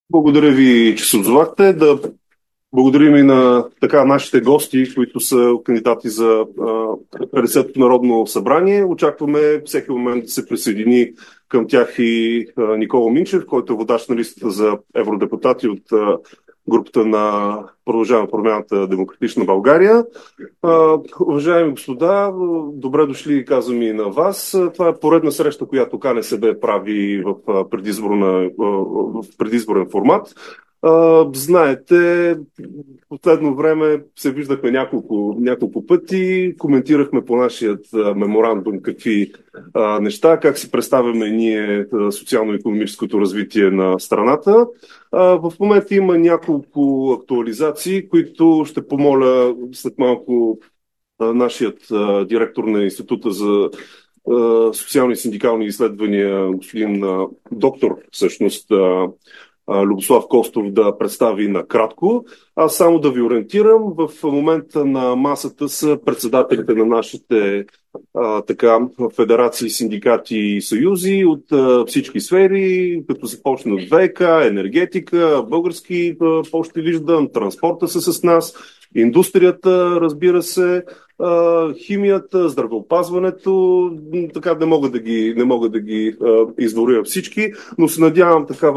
Благодаря ви, че се отзовахте. Да благодарим и на нашите гости, които са кандидати за 50-то Народно събрание. Очакваме всеки момент да се присъедини към тях и Никола Минчев, който е водач на листата за евродепутати от групата на Продължаваме промяната Демократична България. Уважаеми господа, добре дошли, казвам и на вас. Това е поредна среща, която КНСБ прави в предизборен формат. Знаете, в последно време се виждахме няколко пъти, коментирахме по нашият меморандум какви неща, как си представяме ние социално-икономическото развитие на страната. В момента има няколко актуализации, които ще помоля след малко нашият директор на Института за социални и синдикални изследвания, господин доктор, всъщност, Любослав Костов да представи накратко. Аз само да ви ориентирам, в момента на масата са председателите на нашите федерации, синдикати и съюзи от всички сфери, като започне от ВК, енергетика, български пощи виждам, транспорта са с нас, индустрията, разбира се, химията, здравеопазването, така не мога да ги изворя всички, но се надявам така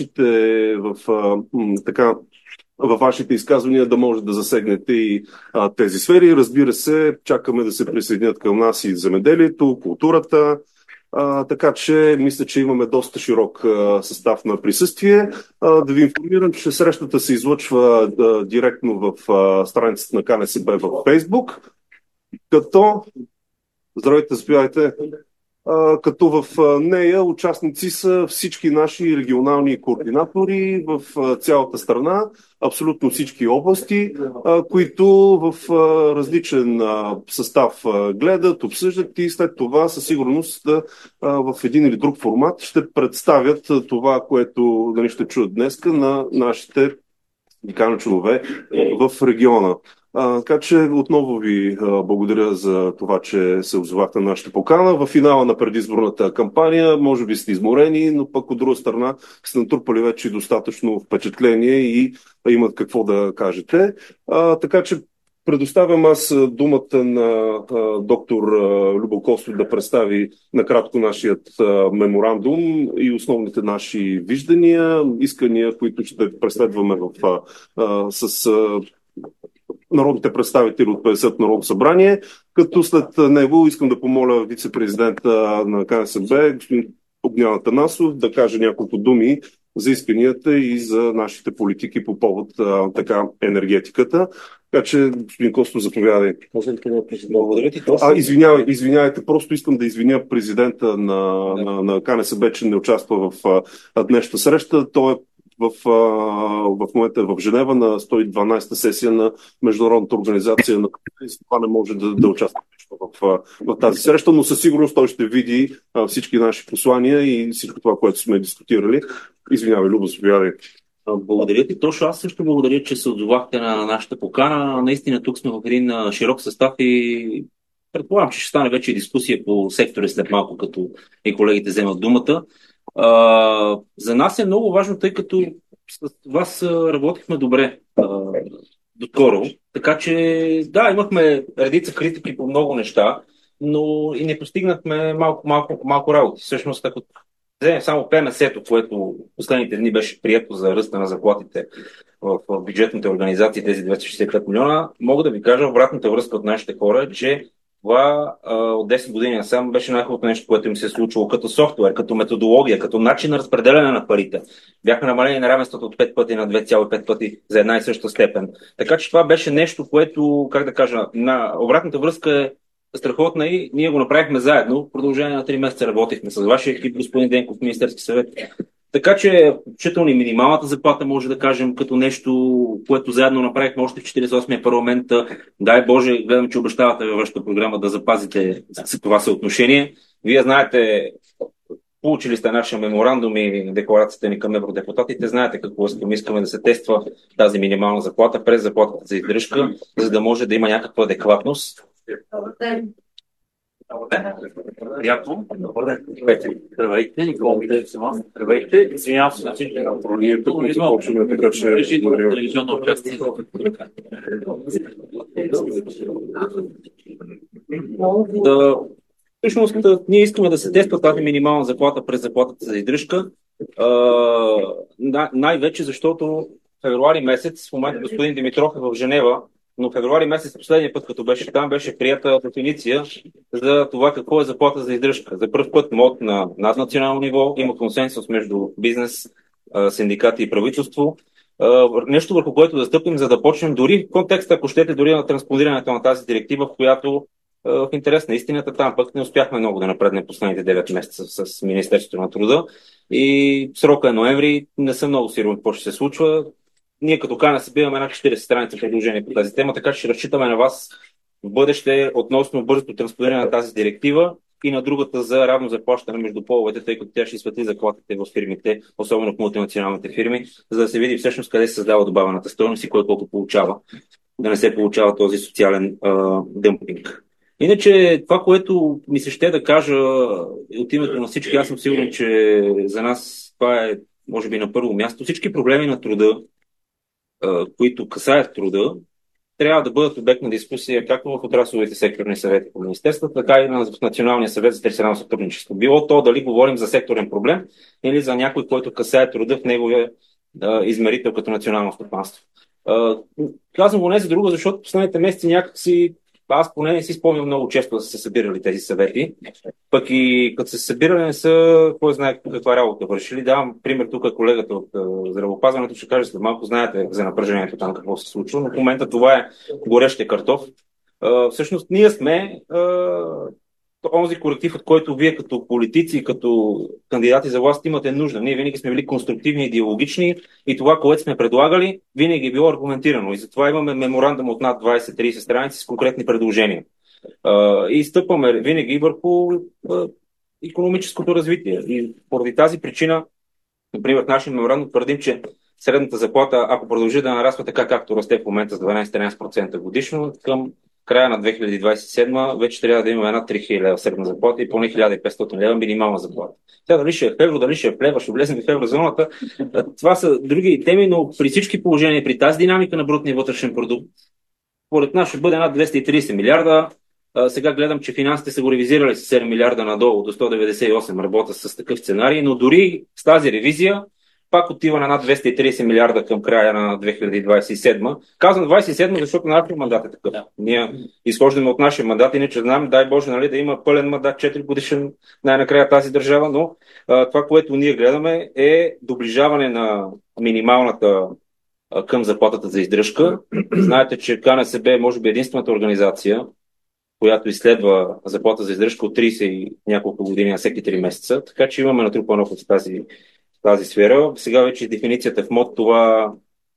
във вашите изказвания да може да засегнете и тези сфери. Разбира се, чакаме да се присъединят към нас и земеделието, културата, така че мисля, че имаме доста широк състав на присъствие. Да ви информирам, че срещата се излъчва директно в страницата на КНСБ в Фейсбук, като здравейте, заповядайте. Като в нея участници са всички наши регионални координатори в цялата страна, абсолютно всички области, които в различен състав гледат, обсъждат и след това със сигурност в един или друг формат ще представят това, което ще чуят днеска на нашите синдикални членове в региона. Така че отново ви благодаря за това, че се озовахте на нашата покана. В финала на предизборната кампания може би сте изморени, но пък от друга страна сте натрупали вече достатъчно впечатление и имат какво да кажете. Така че предоставям аз думата на доктор Любо Костов да представи накратко нашият меморандум и основните наши виждания, искания, които ще преследваме с народните представители от 50-то Народно събрание, като след него искам да помоля вице-президента на КНСБ, господин Огнян Атанасов, да каже няколко думи за исканията и за нашите политики по повод енергетиката. Така че, господин Костов, заповядай. Благодаря ти. Извинявайте, просто искам да извиня президента на КНСБ, че не участва в днешната среща. Той е в момента в Женева на 112-та сесия на Международната организация на това не може да участва в тази среща, но със сигурност той ще види всички наши послания и всичко това, което сме дискутирали. Извинявай, Любо, заповядай. Благодаря ти. Точно аз също благодаря, че се отзовахте на нашата покана. Наистина тук сме в един широк състав и предполагам, че ще стане вече дискусия по сектори след малко, като и колегите вземат думата. За нас е много важно, тъй като с вас работихме добре доскоро. Така че, да, имахме редица критики по много неща, но и не постигнахме малко работи. Всъщност, ако вземем само ПМС-то, което последните дни беше прието за ръста на заплатите в бюджетните организации, тези 265 милиона, мога да ви кажа обратната връзка от нашите хора, че това от 10 години насам беше най-хубавото нещо, което им се е случило като софтуер, като методология, като начин на разпределяне на парите. Бяха намалени неравенството от 5 пъти на 2,5 пъти за една и съща степен. Така че това беше нещо, което, как да кажа, на обратната връзка е страхотна и ние го направихме заедно. В продължение на 3 месеца работихме с вашия екип, господин Денков, Министерски съвет. Така че, включително и минималната заплата, може да кажем, като нещо, което заедно направихме още в 48-я парламент. Дай Боже, гледам, че обещавате във вашата програма да запазите това съотношение. Вие знаете, получили сте нашия меморандум и декларацията ни към евродепутатите. Знаете какво искаме да се тества тази минимална заплата през заплатата за издръжка, за да може да има някаква адекватност. Приятно. Здравейте. Здравейте, Никола Митев. Здравейте. Извинявам се на всички. Ние тук не започваме, така че... Телевизионно участие. Всъщност, ние искаме да се тества тази минимална заплата през заплатата за издръжка. Най-вече защото февруари месец, в момента господин Димитров е в Женева, но февруари месец, последния път, като беше там, беше прията дефиниция за това какво е заплата за издръжка. За първ път МОД на наднационално ниво има консенсус между бизнес, синдикати и правителство. Нещо върху което да стъпим, за да почнем дори в контекста, ако щете, дори на транспонирането на тази директива, в която в интерес на истината там пък не успяхме много да напреднем последните 9 месеца с Министерството на труда и срока е ноември, не съм много сигурен какво ще се случва. Ние като КНСБ имаме една 40 страница предложение по тази тема, така че ще разчитаме на вас в бъдеще относно бързото транспониране на тази директива и на другата за равно заплащане между половете, тъй като тя ще изсветли заплатите в фирмите, особено в мултинационалните фирми, за да се види всъщност къде се създава добавената стойност и кой колко получава, да не се получава този социален дъмпинг. Иначе това, което ми се ще да кажа от името на всички, аз съм сигурен, че за нас това е може би на първо място. Всички проблеми на труда, които касаят труда, трябва да бъдат обект на дискусия както в отрасловите секторни съвети по министерствата, така и в Националния съвет за тристранно сътрудничество. Било то дали говорим за секторен проблем или за някой, който касае труда в неговия измерител като национално стопанство. Казвам го не за друго, защото последните месеци някакси аз поне не си спомням много често да са се събирали тези съвети. Пък и като се събирали не са, кой знае каква работа вършили. Давам пример тук, колегата от здравеопазването ще каже след малко, знаете за напрежението там какво се случва, но в момента това е горещия картоф. Всъщност ние сме онзи колектив, от който вие като политици, като кандидати за власт имате нужда. Ние винаги сме били конструктивни и диалогични и това, което сме предлагали, винаги е било аргументирано. И затова имаме меморандум от над 20-30 страници с конкретни предложения. И стъпваме винаги върху икономическото развитие. И поради тази причина, например, в нашия меморандум твърдим, че средната заплата, ако продължи да нараства така, както расте в момента с 12-13% годишно, към края на 2027 вече трябва да имаме една 3000 лева средна заплата и поне 1500 лева минимална заплата. Сега дали ще е в евро, дали ще е в лева, ще влезем в еврозоната, това са други теми, но при всички положения, при тази динамика на брутния вътрешен продукт, според нас ще бъде над 230 милиарда. Сега гледам, че финансите са го ревизирали с 7 милиарда надолу до 198, работа с такъв сценарий, но дори с тази ревизия пак отива на над 230 милиарда към края на 2027. Казвам 27, защото нашия мандат е такъв. Да. Ние изхождаме от нашия мандат, иначе знам, дай Боже, нали, да има пълен мандат, 4 годишен най-накрая тази държава, но това, което ние гледаме е доближаване на минималната към заплатата за издръжка. Знаете, че КНСБ е може би единствената организация, която изследва заплата за издръжка от 30 и няколко години на всеки 3 месеца, така че имаме натрупан опит в тази сфера. Сега вече дефиницията в МОД това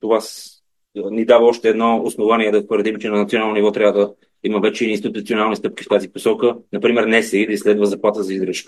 ни дава още едно основание да твърдим, че на национално ниво трябва да има вече институционални стъпки в тази посока. Например, НСИ да изследва заплата за издръжка.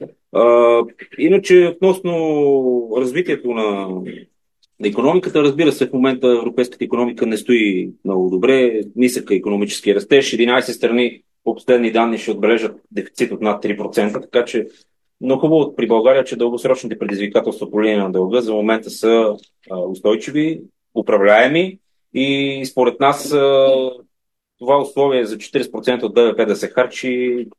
Иначе, относно развитието на икономиката, разбира се, в момента европейската икономика не стои много добре. Нисък е икономически растеж. 11 страни по последни данни ще отбележат дефицит от над 3%, така че но хубаво при България, че дългосрочните предизвикателства по линия на дълга за момента са устойчиви, управляеми и според нас това условие за 40% от БВП да се харчи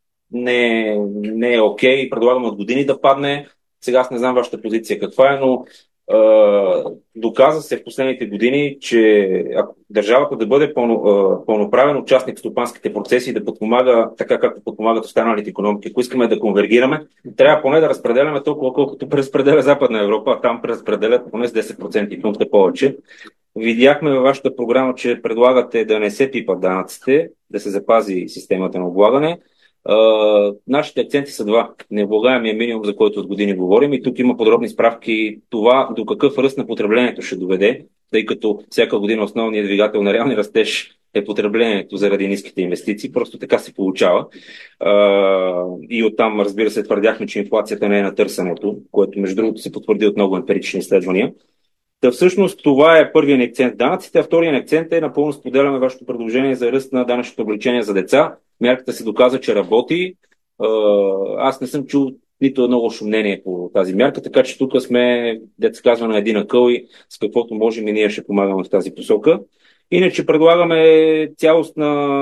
не е окей. Предлагаме от години да падне. Сега аз не знам вашата позиция каква е, но доказа се в последните години, че ако държавата да бъде пълноправен участник в стопанските процеси и да подпомага така, както подпомагат останалите икономики, ако искаме да конвергираме, трябва поне да разпределяме толкова, колкото преразпределя Западна Европа, а там преразпределят поне с 10% пункта повече. Видяхме във вашата програма, че предлагате да не се пипат данъците, да се запази системата на облагане. Нашите акценти са два. Необлагаемия минимум, за който от години говорим, и тук има подробни справки това до какъв ръст на потреблението ще доведе, тъй като всяка година основният двигател на реални растеж е потреблението заради ниските инвестиции. Просто така се получава. И оттам, разбира се, твърдяхме, че инфлацията не е на търсенето, което между другото се потвърди от много емпирични изследвания. Та всъщност това е първият акцент данъците, а вторият акцент е напълно споделяме вашето предложение за ръст на данъчното облегчение за деца. Мярката се доказа, че работи. Аз не съм чул нито едно лошо мнение по тази мярка, така че тук сме, деца казва, на един акъл и с каквото можем и ние ще помагаме в тази посока. Иначе предлагаме цялостна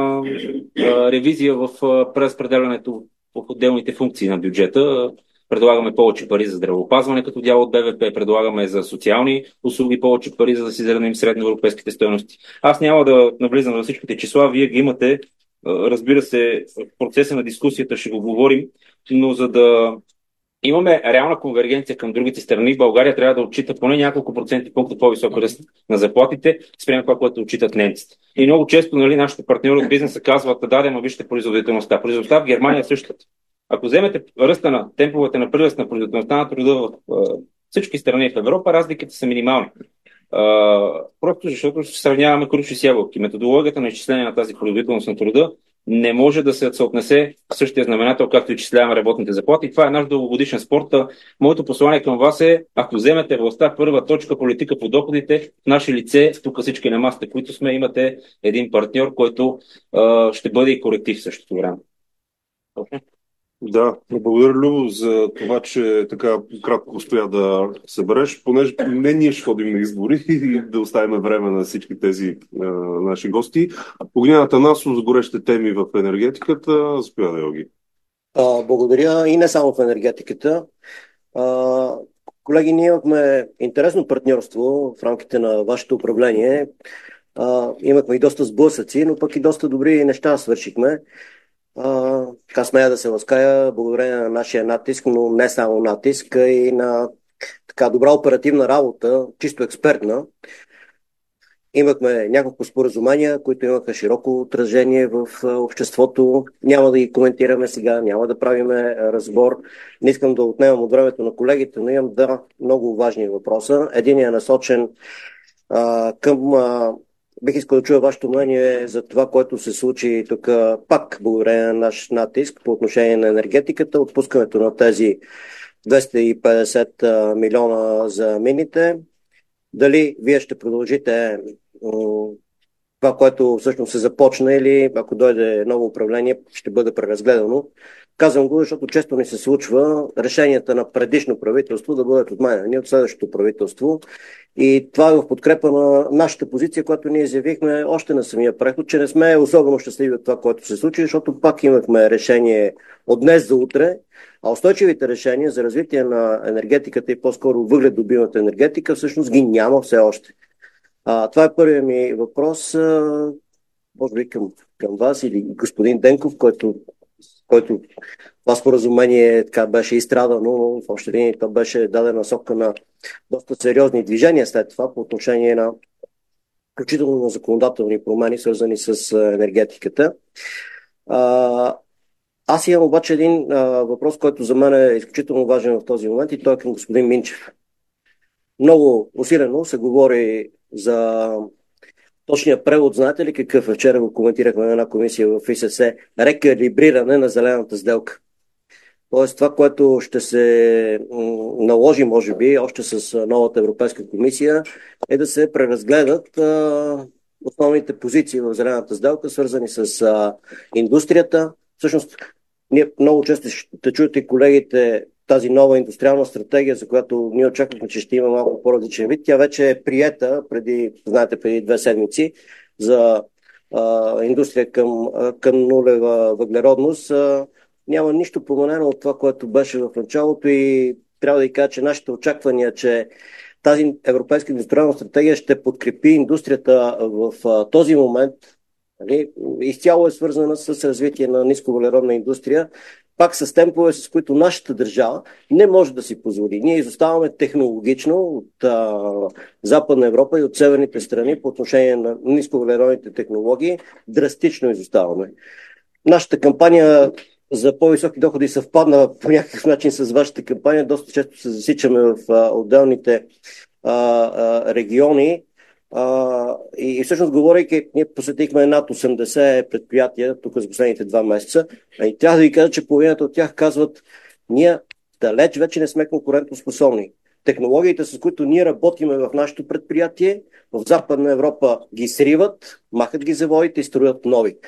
ревизия в преразпределянето в отделните функции на бюджета. Предлагаме повече пари за здравеопазване като дял от БВП, предлагаме за социални услуги повече пари, за да си зараним средноевропейските стойности. Аз няма да навлизам във всичките числа, вие ги имате. Разбира се, в процеса на дискусията ще го говорим, но за да имаме реална конвергенция към другите страни, България трябва да отчита поне няколко проценти пункта по-висок ръст на заплатите, спрямо това, което отчитат немците. И много често, нали, нашите партньори от бизнеса казват: да, ма вижте производителността. Производителността в Германия е същата. Ако вземете ръста на темповете на прираст на производителността на труда в всички страни в Европа, разликите са минимални. Просто защото ще сравняваме круши с ябълки. Методологията на изчисление на тази производителност на труда не може да се съотнесе в същия знаменател, както изчисляваме работните заплати. Това е наш дългогодишен спорт. Моето послание към вас е: ако вземете властта, първа точка политика по доходите, в наше лице, тук всички на масата, които сме, имате един партньор, който ще бъде и коректив в същото време. Okay. Да, благодаря, Любо, за това, че така кратко успя да събереш, понеже не ние ще ходим на избори и да оставим време на всички тези наши гости. Огнян Атанасов за горещите теми в енергетиката. Заповядай, Йоги. Благодаря, и не само в енергетиката. Колеги, ние имахме интересно партньорство в рамките на вашето управление. Имахме и доста сблъсъци, но пък и доста добри неща свършихме. Така смея да се лаская, благодарение на нашия натиск, но не само натиск, и на така добра оперативна работа, чисто експертна. Имахме няколко споразумения, които имаха широко отражение в обществото. Няма да ги коментираме сега, няма да правиме разбор. Не искам да отнемам от времето на колегите, но имам два много важни въпроса. Един е насочен към... Бих искал да чуя вашето мнение за това, което се случи тук пак благодарение на наш натиск по отношение на енергетиката, отпускането на тези 250 милиона за мините. Дали вие ще продължите това, което всъщност се започна, или ако дойде ново управление, ще бъде преразгледано? Казвам го, защото често ни се случва решенията на предишно правителство да бъдат отменени от следващото правителство. И това е в подкрепа на нашата позиция, която ние изявихме още на самия преход, че не сме особено щастливи от това, което се случи, защото пак имахме решение от днес за утре, а устойчивите решения за развитие на енергетиката и по-скоро въгледобивната енергетика всъщност ги няма все още. Това е първият ми въпрос, може би към вас или господин Денков, който това споразумение така беше изстрадано, но в общи линии то беше дадена насока на доста сериозни движения след това по отношение на включително на законодателни промени, свързани с енергетиката. Аз имам обаче един въпрос, който за мен е изключително важен в този момент, и той е към господин Минчев. Много усилено се говори за точния превод. Знаете ли какъв е? Вчера го коментирахме на една комисия в ИСС. Рекалибриране на зелената сделка. Тоест това, което ще се наложи, може би, още с новата Европейска комисия, е да се преразгледат основните позиции в зелената сделка, свързани с индустрията. Всъщност, ние много често ще чуете колегите тази нова индустриална стратегия, за която ние очаквахме, че ще има малко по-различен вид. Тя вече е приета преди 2 седмици за индустрия към нулева въглеродност. Няма нищо променено от това, което беше в началото, и трябва да ви кажа, че нашите очаквания, че тази европейска индустриална стратегия ще подкрепи индустрията в този момент, нали, изцяло е свързана с развитие на нисковъглеродна индустрия, пак с темпове, с които нашата държава не може да си позволи. Ние изоставаме технологично от Западна Европа и от северните страни по отношение на нисковъглеродните технологии. Драстично изоставаме. Нашата кампания за по-високи доходи съвпадна по някакъв начин с вашата кампания. Доста често се засичаме в отделните региони. И всъщност, говорейки, ние посетихме над 80 предприятия тук за последните 2 месеца, и трябва да ви кажа, че половината от тях казват: ние далеч вече не сме конкурентоспособни. Технологиите, с които ние работиме в нашето предприятие, в Западна Европа ги сриват, махат ги заводите и строят нови.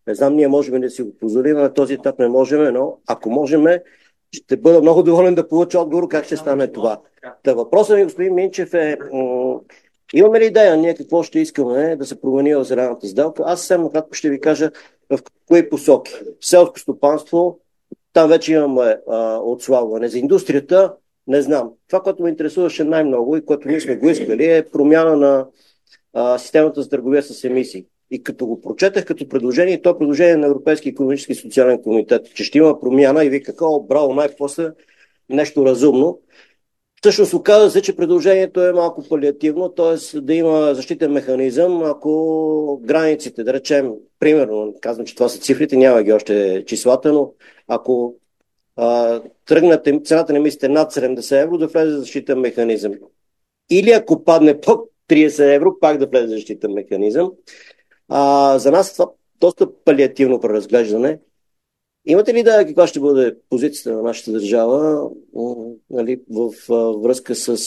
Не знам, ние можем да си го позволим, на този етап не можем, но ако можем, ще бъда много доволен да получа отговор как ще стане това. Та въпросът ми, господин Минчев, е имаме ли идея ние какво ще искаме да се промени в зелената сделка? Аз съвсем накратко ще ви кажа в кои посоки. Селско стопанство, там вече имаме отслабване. За индустрията не знам. Това, което ме интересуваше най-много и което ние сме го искали, е промяна на системата за търговия с емисии. И като го прочетах като предложение, то предложение на Европейски икономически и социален комитет, че ще има промяна и вика, браво, най-после нещо разумно. Всъщност оказа се, че предложението е малко палиативно, т.е. да има защитен механизъм, ако границите, да речем, примерно, казвам, че това са цифрите, няма ги още числата, но ако тръгнат цената на емисиите над 70 евро, да влезе защитен механизъм. Или ако падне под 30 евро, пак да влезе защитен механизъм. За нас това доста палиативно преразглеждане. Имате ли идея каква ще бъде позицията на нашата държава нали, в връзка с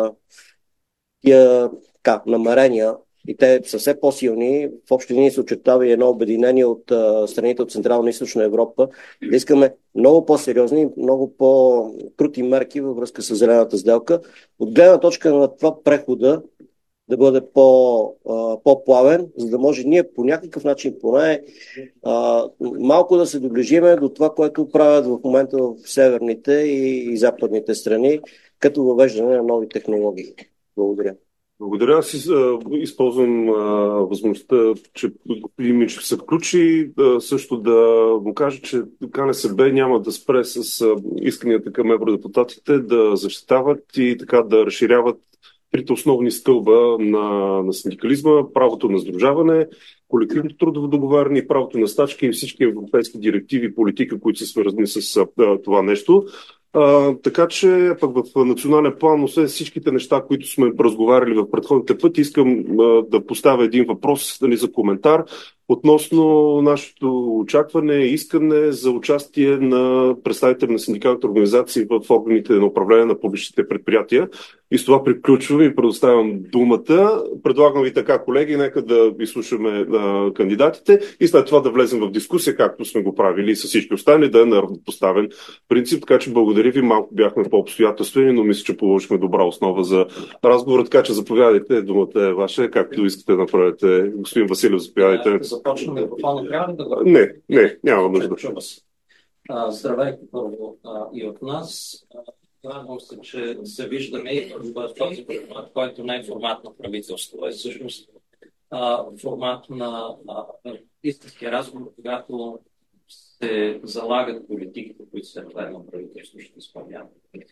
тия намерения, и те са все по-силни, в общи линии се очертава и едно обединение от страните от Централна и Източна Европа, да искаме много по-сериозни, много по-крути мерки във връзка с зелената сделка. От гледна точка на това прехода да бъде по-плавен, за да може ние по някакъв начин поне малко да се доближиме до това, което правят в момента в северните и западните страни, като въвеждане на нови технологии. Благодаря. Благодаря. Аз използвам възможността, че господин Минчев се включи, също да му кажа, че КНСБ няма да спре с исканията към евродепутатите да защитават и така да разширяват трите основни стълба на синдикализма: правото на сдружаване, колективното трудово договаряне и правото на стачка и всички европейски директиви и политики, които са свързани с това нещо. Така че пък в национален план, освен всичките неща, които сме разговаряли в предходните пъти, искам да поставя един въпрос за коментар относно нашето очакване и искане за участие на представители на синдикалните организации в органите на управление на публичните предприятия. И с това приключвам и предоставям думата. Предлагам ви така, колеги, нека да изслушаме кандидатите и след това да влезем в дискусия, както сме го правили с всички останали, да е на равнопоставен принцип. Така че благодаря ви, малко бяхме по-обстоятелствени, но мисля, че положихме добра основа за разговор, така че заповядайте, думата е ваша, както искате да направите. Господин Василев, заповядайте. Започваме микрофона, трябва ли да го... Не, няма нужда. Здравейте първо и от нас. Радвам се, че се виждаме и в този формат, който не е формат на правителство, е всъщност формат на истински разговор, когато се залагат политиките, които се на правителство ще изпълняват.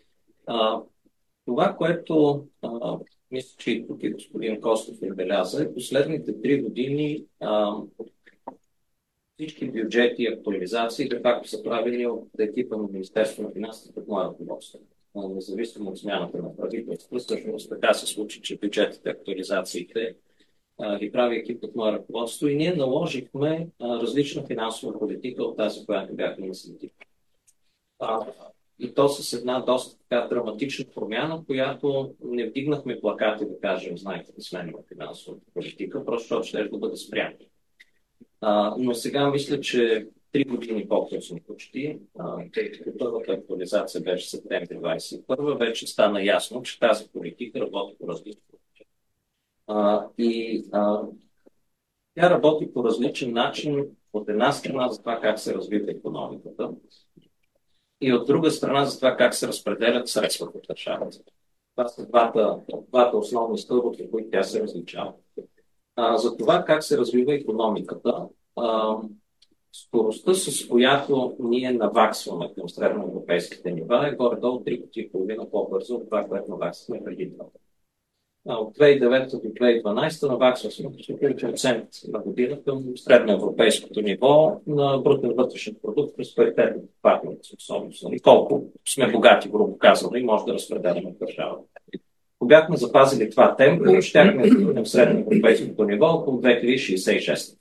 Това, което мисля, че и тук и господин Костов отбеляза, е последните 3 години всички бюджети и актуализации, де факто са правени от екипа на Министерство на финансите под моя ръководство. Независимо от смяната на правителство, всъщност така се случи, че бюджетите, актуализациите ги прави екип от моя ръководство и ние наложихме различна финансова политика от тази, която бяхме наследили. И то с една доста така драматична промяна, която не вдигнахме плакати, да кажем, знаете, да сменим финансовата политика, просто защото ще да бъде спрямо. Но сега мисля, че 3 години по-късно почти, тъй като първата актуализация беше септември 2021, вече стана ясно, че тази политика работи по различен начин. Тя работи по различен начин от една страна за това как се развива икономиката и от друга страна за това как се разпределят средствата от държавата. Това са двата основни стълба, по които тя се различава. За това как се развива икономиката, скоростта, с която ние наваксваме към средноевропейските нива, е горе-долу 3 пъти и половина по-бързо от това, което наваксваме преди това. От 2009 до 2012 наваксваме 4% на година към средноевропейското ниво на брутен вътрешен продукт през паритетната партийна способност. Колко сме богати, грубо казано, и може да разпределяме държавата. Ако бяхме запазили това темпо, щяхме да бъдем средноевропейското ниво около 2066.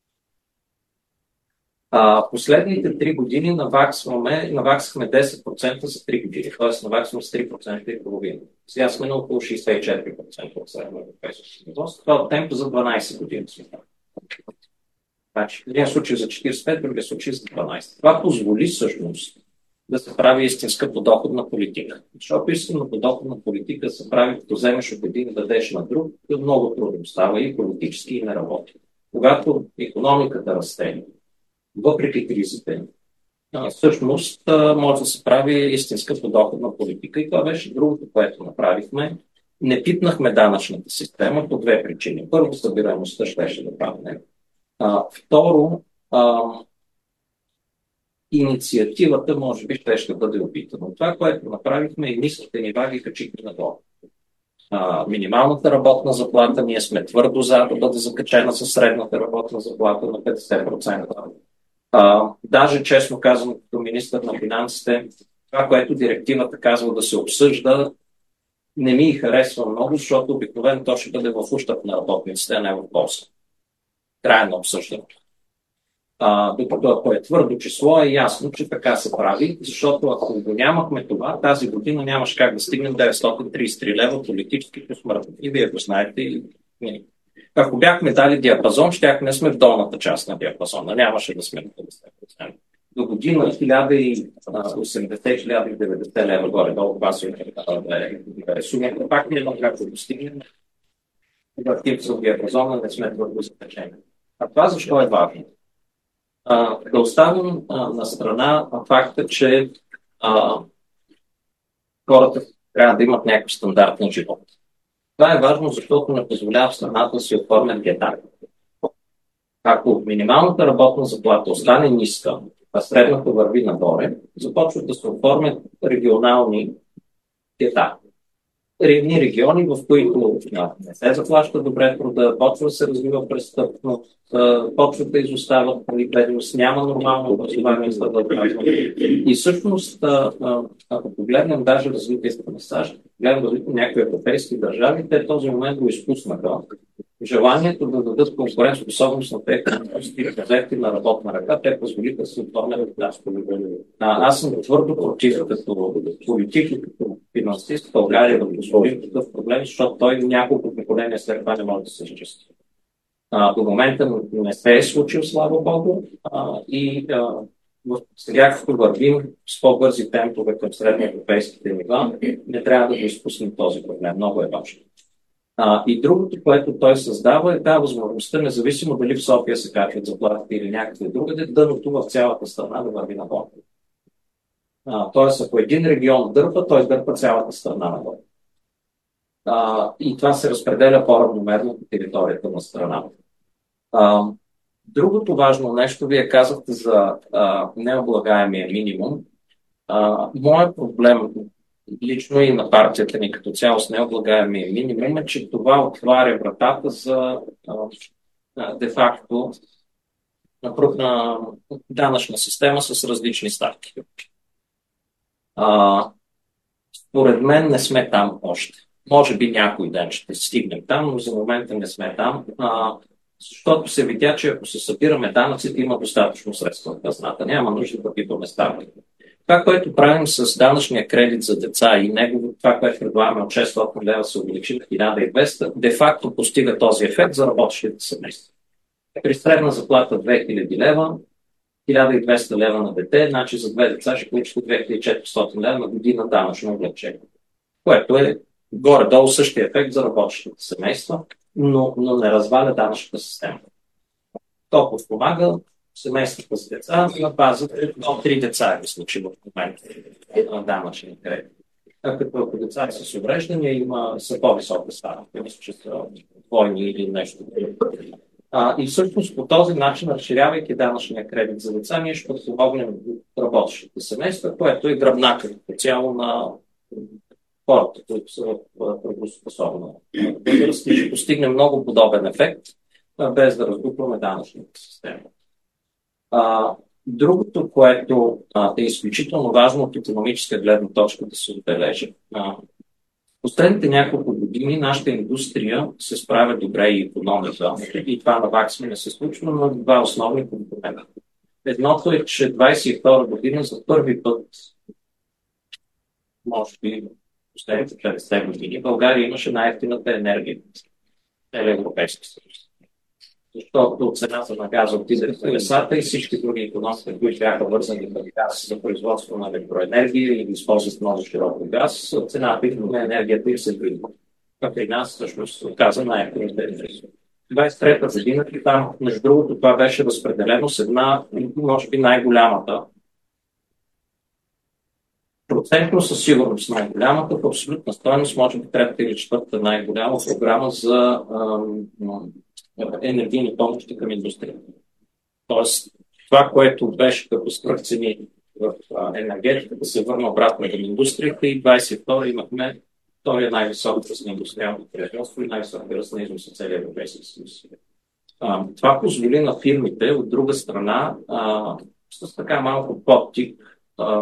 Последните 3 години наваксахме 10% за 3 години, т.е. наваксваме с 3% и половина. Сега сме на около 64% от средноевропейското ниво. Това е темпо за 12 години. Значи, в един случай за 45, в другия случай за 12. Това позволи всъщност да се прави истинска подоходна политика. Защото истинна подоходна политика се прави, като вземеш от един и дадеш на друг, много трудно става и политически, и не работи. Когато икономиката расте, въпреки кризите, всъщност може да се прави истинска подоходна политика. И това беше другото, което направихме. Не пипнахме данъчната система по две причини. Първо, събираемостта щеше да падне. Второ, инициативата може би ще бъде опитана. Това, което направихме, и ниските нива ги качихме надолу. Минималната работна заплата, ние сме твърдо за да бъде закачена със средната работна заплата на 50%. Даже, честно казвам, като министър на финансите, това, което директивата казва да се обсъжда, не ми харесва много, защото обикновено то ще бъде в ущърб на работниците, а не в полза. Край на обсъждането. Докато ако е твърдо число, е ясно, че така се прави, защото ако го нямахме това, тази година нямаше как да стигнем 933 лева политически по смърт. И вие го знаете. Ако бяхме дали диапазон, щяхме да сме в долната част на диапазона. Нямаше да сме на 50%. До година 1080-1090 лева горе-долу базовите сумата. Пак не едно как да достигнем. В диапазона не сме твърдо затечени. А това защо е важно? Да оставим на страна факта, че хората трябва да имат някакъв стандарт на живот. Това е важно, защото не позволява в страната да си оформят гета. Ако минималната работна заплата остане ниска, а средната върви нагоре, започват да се оформят регионални гета. Едни региони, в които не се заплаща добре труда, почва да се развива престъпност, почват да изостават бедност, няма нормално образование за да. И всъщност, ако погледнем даже развитието на САЩ, гледам развитието на някои европейски държави, те този момент го изпуснаха. Желанието да дадат конкурентоспособност на техните проекти на работна ръка, те позволиха да се оформят Аз съм твърдо против като политик и като финансист в България да позволим такъв проблем, защото той няколко поколения след това не може да се изчисти. До момента не се е случил, слава Богу, и сега като вървим с по-бързи темпове към средноевропейските нива, не трябва да го изпуснем този проблем. Много е важно. И другото, което той създава, е тази възможността, независимо дали в София се качват заплатите или някъде другаде, дъното в цялата страна да върви нагоре. Тоест, ако един регион дърпа, той дърпа цялата страна нагоре. И това се разпределя по-равномерно по територията на страната. Другото важно нещо, вие казахте за необлагаемия минимум. Моят проблем лично и на партията ни като цяло с необлагаемия минимум е, че това отваря вратата за де-факто на данъчна система с различни ставки. Според мен не сме там още. Може би някой ден ще стигнем там, но за момента не сме там, защото се видя, че ако се събираме данъците, има достатъчно средства в хазната. Няма нужда да пипаме ставките. Това, което правим с данъчния кредит за деца и това, което предлагаме от 600 лева се увеличи на 1200, де-факто постига този ефект за работещите семейства. При средна заплата 2000 лева, 1200 лева на дете, значи за две деца ще получите 2400 лева на година данъчно облегчение. Което е горе-долу същия ефект за работещите семейства, но не разваля данъчната система. То подпомага семействата с деца на база до 3 деца е случай в момента на данъчни кредити. Като ако деца с увреждания са по-висока ставка, мисля, че са двойни или нещо. И всъщност по този начин, разширявайки данъчния кредит за деца, ние ще помогнем работещите семейства, което е гръбнака по цяло на хората, които са в трудоспособна възраст и ще постигне много подобен ефект, без да раздупваме данъчната система. Другото, което е изключително важно от икономическа гледна точка да се отбележи. Последните няколко години нашата индустрия се справя добре и икономика, и това на Ваксми не се случва, но два основни компонента. Едното е, че 22 година за първи път, може би последните 50 години, България имаше най-ефтината енергия. Европейски съюз. защото цената на газа отиде в колесата и всички други икономики, които бяха вързани към газ за производство на електроенергия или използват много широко газ, цената на енергията им се вдигна. При нас всъщност се оказа най-ефтината енергия. 23-та година и там, между другото, това беше разпределено с една, може би най-голямата, процентно със сигурност най-голямата, в абсолютна стойност, може би третата или четвъртата най-голяма програма за енергийни помощи към индустрията. Тоест, това, което беше като свръхцени в енергетиката, се върна обратно към индустрията и 22 имахме втория най-висок ръст на индустриалното производство и най-висок ръст на износ на целия Европейски съюз. Това позволи на фирмите, от друга страна, с така малко подтик,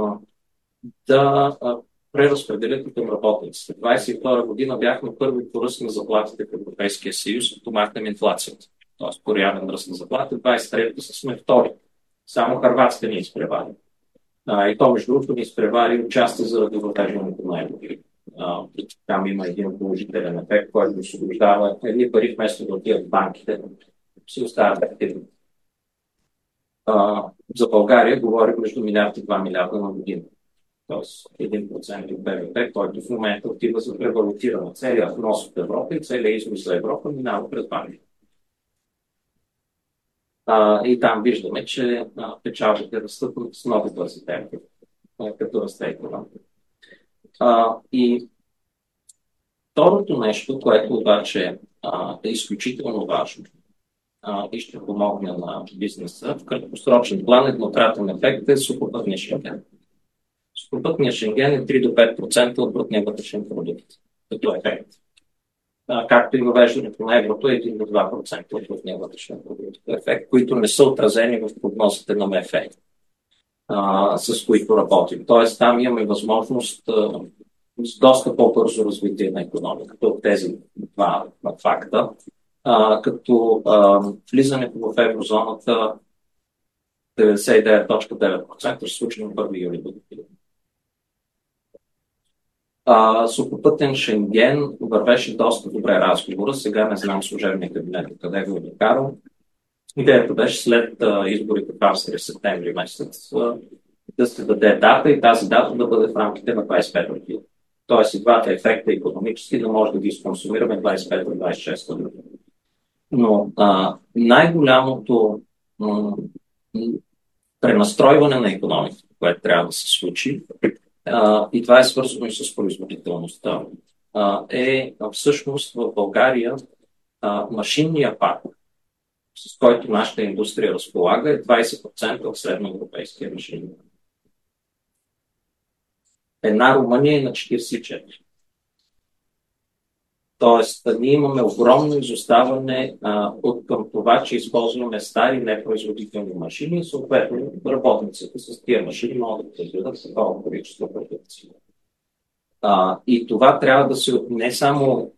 да преразпределят към работниците. 22 година бяхме първи по ръст на заплатите в Европейския съюз, като махнем инфлацията. Тоест по реален ръст на заплатите. 23-та сме втори. Само Хърватска ни изпревари. И то, между другото, ни изпревари отчасти заради въвеждането на евро. Там има един положителен ефект, който освобождава едни пари вместо да отидат в банките, си оставят активни. За България говорим между милиард и 2 милиарда на година. Тоест 1% от БВП, който в момента отива за превалутиране. Целият внос от Европа и целият износ за Европа минава през банките. И там виждаме, че печалбите растат с много бързи темпи, като расте икономика. И второто нещо, което обаче е изключително важно и ще помогне на бизнеса, в краткосрочен план еднократен ефект е сухопътния Шенген. Сухопътния Шенген е 3 до 5% от брутния вътрешен продукт като ефект. Както и въвеждането на еврото е 1 до 2% от брутния вътрешен продукт ефект, които не са отразени в прогнозите на МФ, с които работим. Тоест там имаме възможност с доста по-бързо развитие на икономиката от тези два факта, като влизането в еврозоната 99.9% ще се случи на 1 юли до година. Сухопътен Шенген вървеше доста добре разговора. Сега не знам служебния кабинет къде го е докарал. Идеята беше след изборите в Австрия в септември месец да се даде дата и тази дата да бъде в рамките на 25 година. Тоест и двата ефекта икономически да може да ги изконсумираме 25-26 година. Но най-голямото пренастройване на икономиката, което трябва да се случи, и това е свързано и с производителността, е всъщност в България машинния парк, с който нашата индустрия разполага, е 20% от средноевропейския машинния. Една Румъния е на 44%. Тоест, ние имаме огромно изоставане от към това, че използваме стари непроизводителни машини и съответно работниците с тия машини могат да произведат такова количество продукция. И това трябва да се не само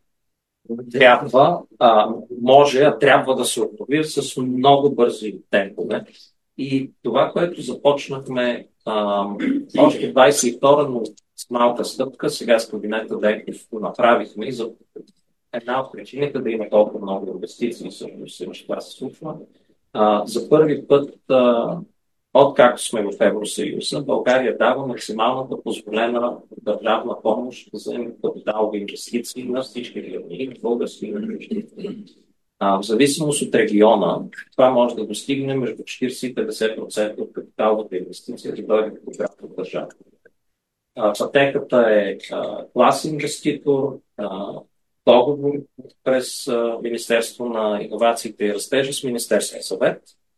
трябва да се обнови с много бързи темпове. И това, което започнахме още 22-та, но с малка стъпка, сега с кабинета Денков го направихме и за една от причините да има толкова много инвестиции, всъщност това се случва. За първи път, откакто сме в Евросъюза, България дава максималната позволена държавна помощ за капиталови инвестиции на всички фирми, български инвестиции. В зависимост от региона, това може да достигне между 40 и 50% от капиталовата инвестиция да дойде като град от държавата. Пътеката е клас инвеститор, договор през Министерство на иновациите и растежа с Министерския съвет,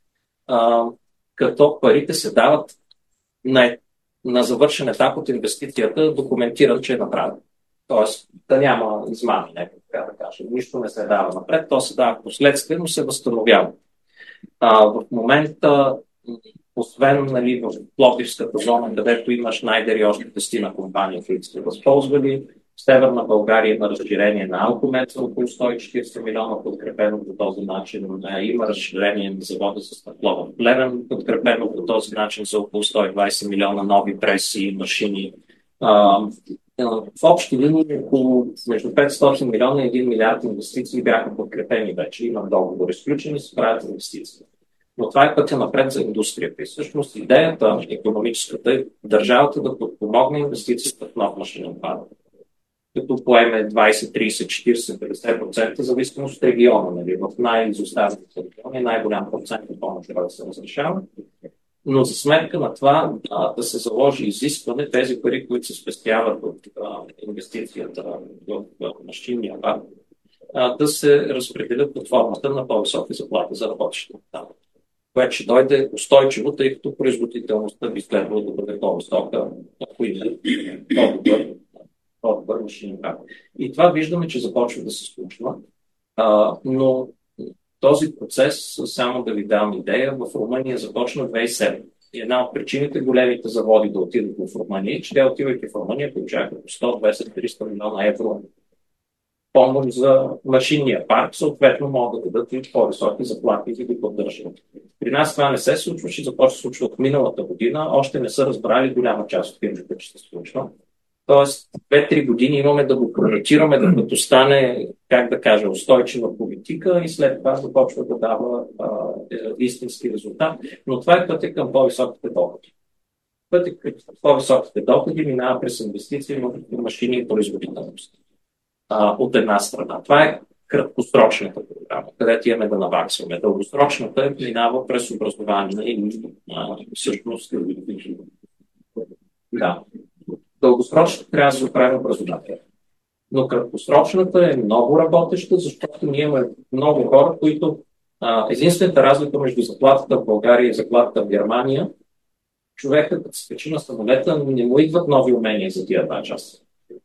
като парите се дават на завършен етап от инвестицията, документиран, че е направен. Тоест да няма измами, така да кажем. Нищо не се дава напред, то се дава последствие, но се възстановява. В момента, освен в Пловдивската зона, където имаш най-дери още 10 компании, които се възползвали, в Северна България има разширение на Алкомет за около 140 милиона, подкрепено по този начин. Има разширение на завода с стъкло в Плевен, подкрепено по този начин за около 120 милиона нови преси, машини В общи линии около между 500 милиона и 1 милиард инвестиции бяха подкрепени вече. Има договори сключени, се правят инвестиции. Но това е пътя напред за индустрията. И всъщност идеята икономическата е държавата да подпомогне инвестицията в нов машинен парк, като поеме 20, 30, 40, 50% зависимост от региона. Нали? В най-изоставените региони най-голям процент от помощ да се разрешава. Но за сметка на това да се заложи изискване тези пари, които се спестяват от инвестицията в машинния парк, да се разпределят под формата на по-високи заплати за работещите там, което ще дойде устойчиво, тъй като производителността би следвало да бъде по-висока, ако има по-добър машинен парк. И това виждаме, че започва да се случва, но този процес, само да ви дам идея, в Румъния започна 2007. И една от причините големите заводи да отидат в Румъния, че те, отивайки в Румъния, получаваха 100, 200, 300 милиона евро помощ за машинния парк, съответно могат да дадат и по-високи заплати и да ги поддържат. При нас това не се случваше, започва да се случва от миналата година, още не са разбрали голяма част от фирмите, че се случва. Тоест, 2-3 години имаме да го пророчираме, да стане, как да кажа, устойчива политика и след това започва да дава истински резултат. Но това е пътя към по-високите доходи. Пътя към по-високите доходи минава през инвестиции в машини и производителност. От една страна. Това е краткосрочната програма, където имаме да наваксваме. Дългосрочната минава през образование и всъщност да. Дългосрочната трябва да се оправи образование. Но краткосрочната е много работеща, защото ние имаме много хора, които единствената разлика между заплатата в България и заплатата в Германия, човекът, като се качи на самолета, не му идват нови умения за тия 2 часа.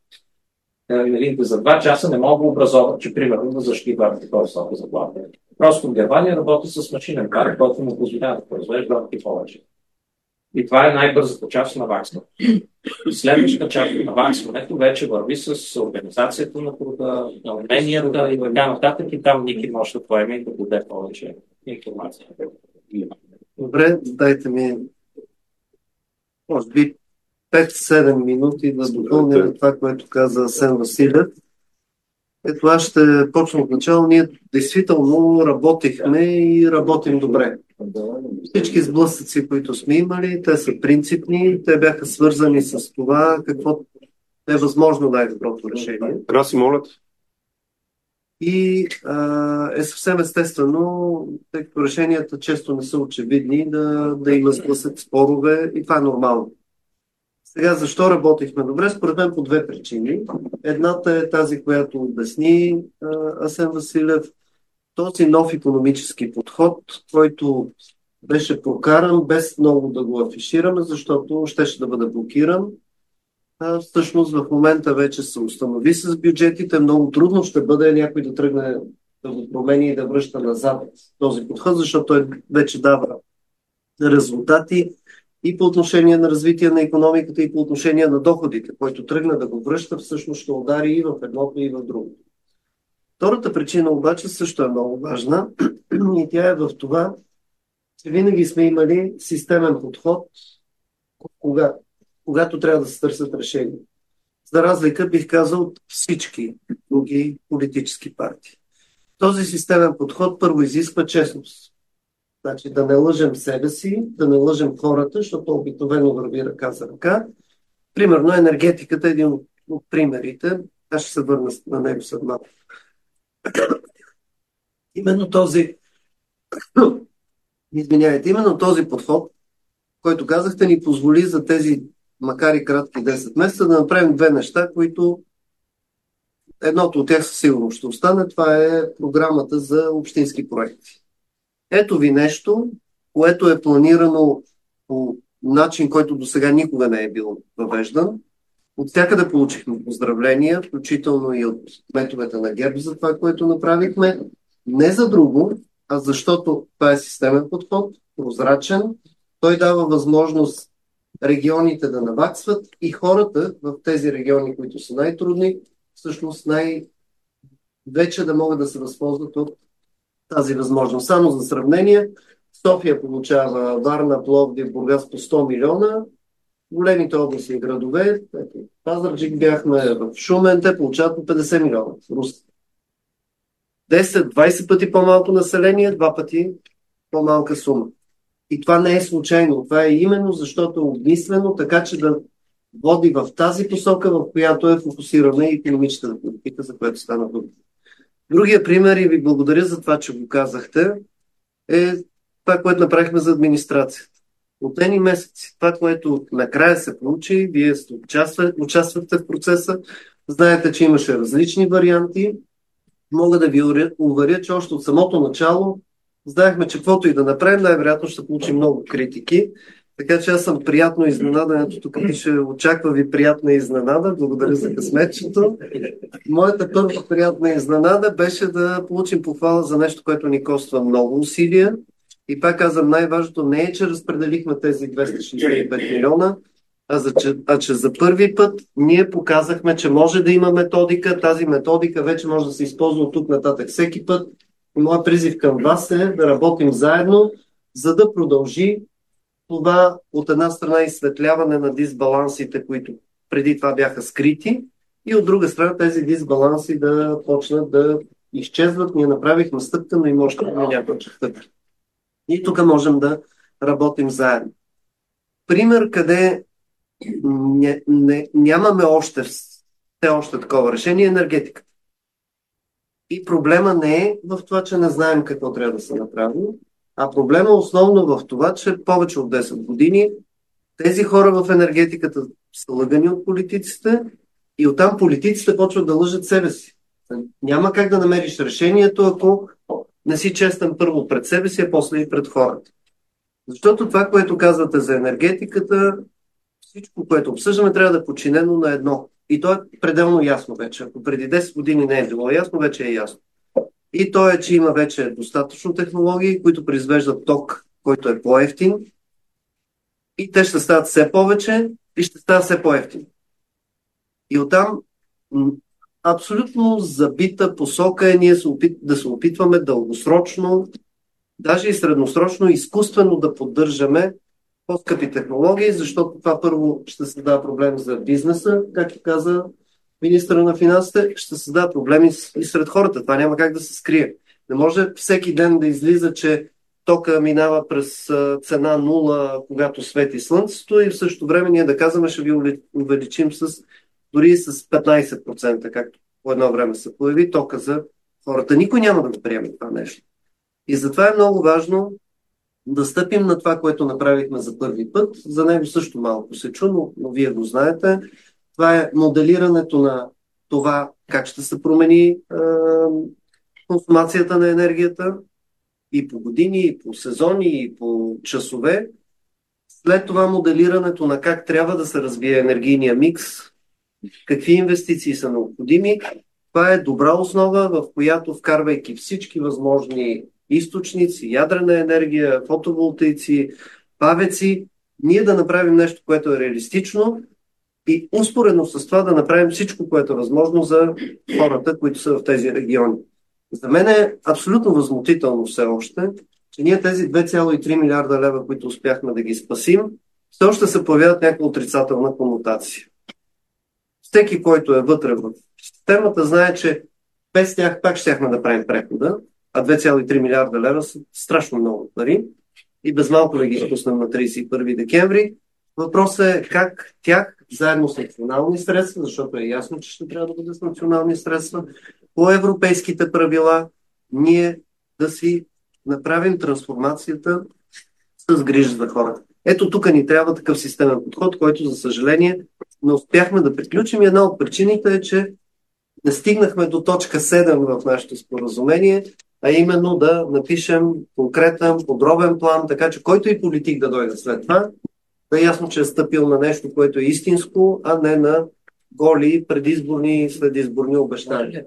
За 2 часа не мога да образоват, че примерно да защитава такова висока заплата. Просто в Германия работи с машинен парк, който му позволява да произвежда и повече. И това е най-бързата част на наваксването. Следващата част на наваксването вече върви с организацията на труда, на уменията и така нататък, и там Ники може да поеме и да даде повече информация. Добре, дайте ми може би 5-7 минути да допълня това, което каза Асен Василев. Ето аз ще почна от начало. Ние действително работихме и работим добре. Всички сблъсъци, които сме имали, те са принципни, те бяха свързани с това какво е възможно най-доброто решение. Краси, моля. И е съвсем естествено, тъй като решенията често не са очевидни, да има сблъсък, спорове и това е нормално. Сега, защо работихме добре? Според мен по 2 причини. Едната е тази, която обясни Асен Василев. Този нов икономически подход, който беше прокаран без много да го афишираме, защото щеше да бъде блокиран. Всъщност в момента вече се установи с бюджетите. Много трудно ще бъде някой да тръгне да го промени и да връща назад този подход, защото той вече дава резултати и по отношение на развитие на икономиката, и по отношение на доходите, който тръгне да го връща, всъщност ще удари и в едното, и в другото. Втората причина обаче също е много важна и тя е в това, че винаги сме имали системен подход, когато трябва да се търсят решения. За разлика, бих казал, от всички други политически партии. Този системен подход първо изисква честност. Значи да не лъжем себе си, да не лъжем хората, защото обикновено върви ръка за ръка. Примерно енергетиката е един от примерите. Аз ще се върна на него след малко. Именно този подход, който казахте, ни позволи за тези, макар и кратки 10 месеца, да направим 2 неща, които едното от тях със сигурност ще остане. Това е програмата за общински проекти. Ето ви нещо, което е планирано по начин, който до сега никога не е бил въвеждан. От всякъде получихме поздравления, включително и от кметовете на ГЕРБ за това, което направихме. Не за друго, а защото това е системен подход, прозрачен. Той дава възможност регионите да наваксват и хората в тези региони, които са най-трудни, всъщност вече да могат да се възползват от тази възможност. Само за сравнение, София получава, Варна, Пловдив, Бургас по 100 милиона, големите областни градове, в Пазарджик бяхме, в Шумен, те получават по 50 милиона. Руси. 10-20 пъти по-малко население, 2 пъти по-малка сума. И това не е случайно. Това е именно защото е обмислено, така че да води в тази посока, в която е фокусирана и икономическата политика, за която стана дума. Другия пример, и ви благодаря за това, че го казахте, е това, което направихме за администрацията. От едни месеци. Това, което накрая се получи, вие участвахте в процеса, знаете, че имаше различни варианти. Мога да ви уверя, че още от самото начало знаехме, че каквото и да направим, най-вероятно ще получим много критики. Така че аз съм приятно изненадан. Ето тук пише, очаква ви приятна изненада. Благодаря за късметчето. Моята първа приятна изненада беше да получим похвала за нещо, което ни коства много усилия. И пак казвам, най-важното не е, че разпределихме тези 265 милиона, а че за първи път ние показахме, че може да има методика. Тази методика вече може да се използва от тук нататък всеки път. И моят призив към вас е да работим заедно, за да продължи това от една страна изсветляване на дисбалансите, които преди това бяха скрити, и от друга страна тези дисбаланси да почнат да изчезват. Ние направихме стъпка, но и може да има някаква стъпка. И тук можем да работим заедно. Пример, къде нямаме още такова решение, е енергетиката. И проблема не е в това, че не знаем какво трябва да се направи, а проблема е основно в това, че повече от 10 години тези хора в енергетиката са лъгани от политиците и оттам политиците почват да лъжат себе си. Няма как да намериш решението, ако не си честен първо пред себе си, а после и пред хората. Защото това, което казвате за енергетиката, всичко, което обсъждаме, трябва да е подчинено на едно. И то е пределно ясно вече. Ако преди 10 години не е било ясно, вече е ясно. И то е, че има вече достатъчно технологии, които произвеждат ток, който е по-евтин. И те ще стават все повече и ще стават все по-евтин. И оттам абсолютно забита посока е ние да се опитваме дългосрочно, даже и средносрочно, изкуствено да поддържаме по-скъпи технологии, защото това първо ще създава проблем за бизнеса, както каза министъра на финансите, ще създава проблеми и сред хората. Това няма как да се скрие. Не може всеки ден да излиза, че тока минава през цена 0, когато свети слънцето, и в същото време ние да казваме, ще ви увеличим дори с 15%, както по едно време се появи тока за хората. Никой няма да го приеме това нещо. И затова е много важно да стъпим на това, което направихме за първи път. За него също малко се чу, но вие го знаете. Това е моделирането на това как ще се промени консумацията на енергията и по години, и по сезони, и по часове. След това моделирането на как трябва да се развие енергийния микс, какви инвестиции са необходими. Това е добра основа, в която, вкарвайки всички възможни източници, ядрена енергия, фотоволтаици, павеци, ние да направим нещо, което е реалистично, и успоредно с това да направим всичко, което е възможно за хората, които са в тези региони. За мен е абсолютно възмутително все още, че ние тези 2,3 милиарда лева, които успяхме да ги спасим, все още се появяват някаква отрицателна конотация. Всеки, който е вътре в системата, знае, че без тях пак щяхме да правим прехода, а 2,3 милиарда лева са страшно много пари и без малко да ги изпуснем на 31 декември. Въпросът е как тях, заедно с национални средства, защото е ясно, че ще трябва да бъдат с национални средства, по европейските правила, ние да си направим трансформацията с грижа за хората. Ето тук ни трябва такъв системен подход, който, за съжаление, не успяхме да приключим. И една от причините е, че не стигнахме до точка 7 в нашето споразумение, а именно да напишем конкретен, подробен план, така че който и политик да дойде след това, да е ясно, че е стъпил на нещо, което е истинско, а не на голи предизборни и следизборни обещания.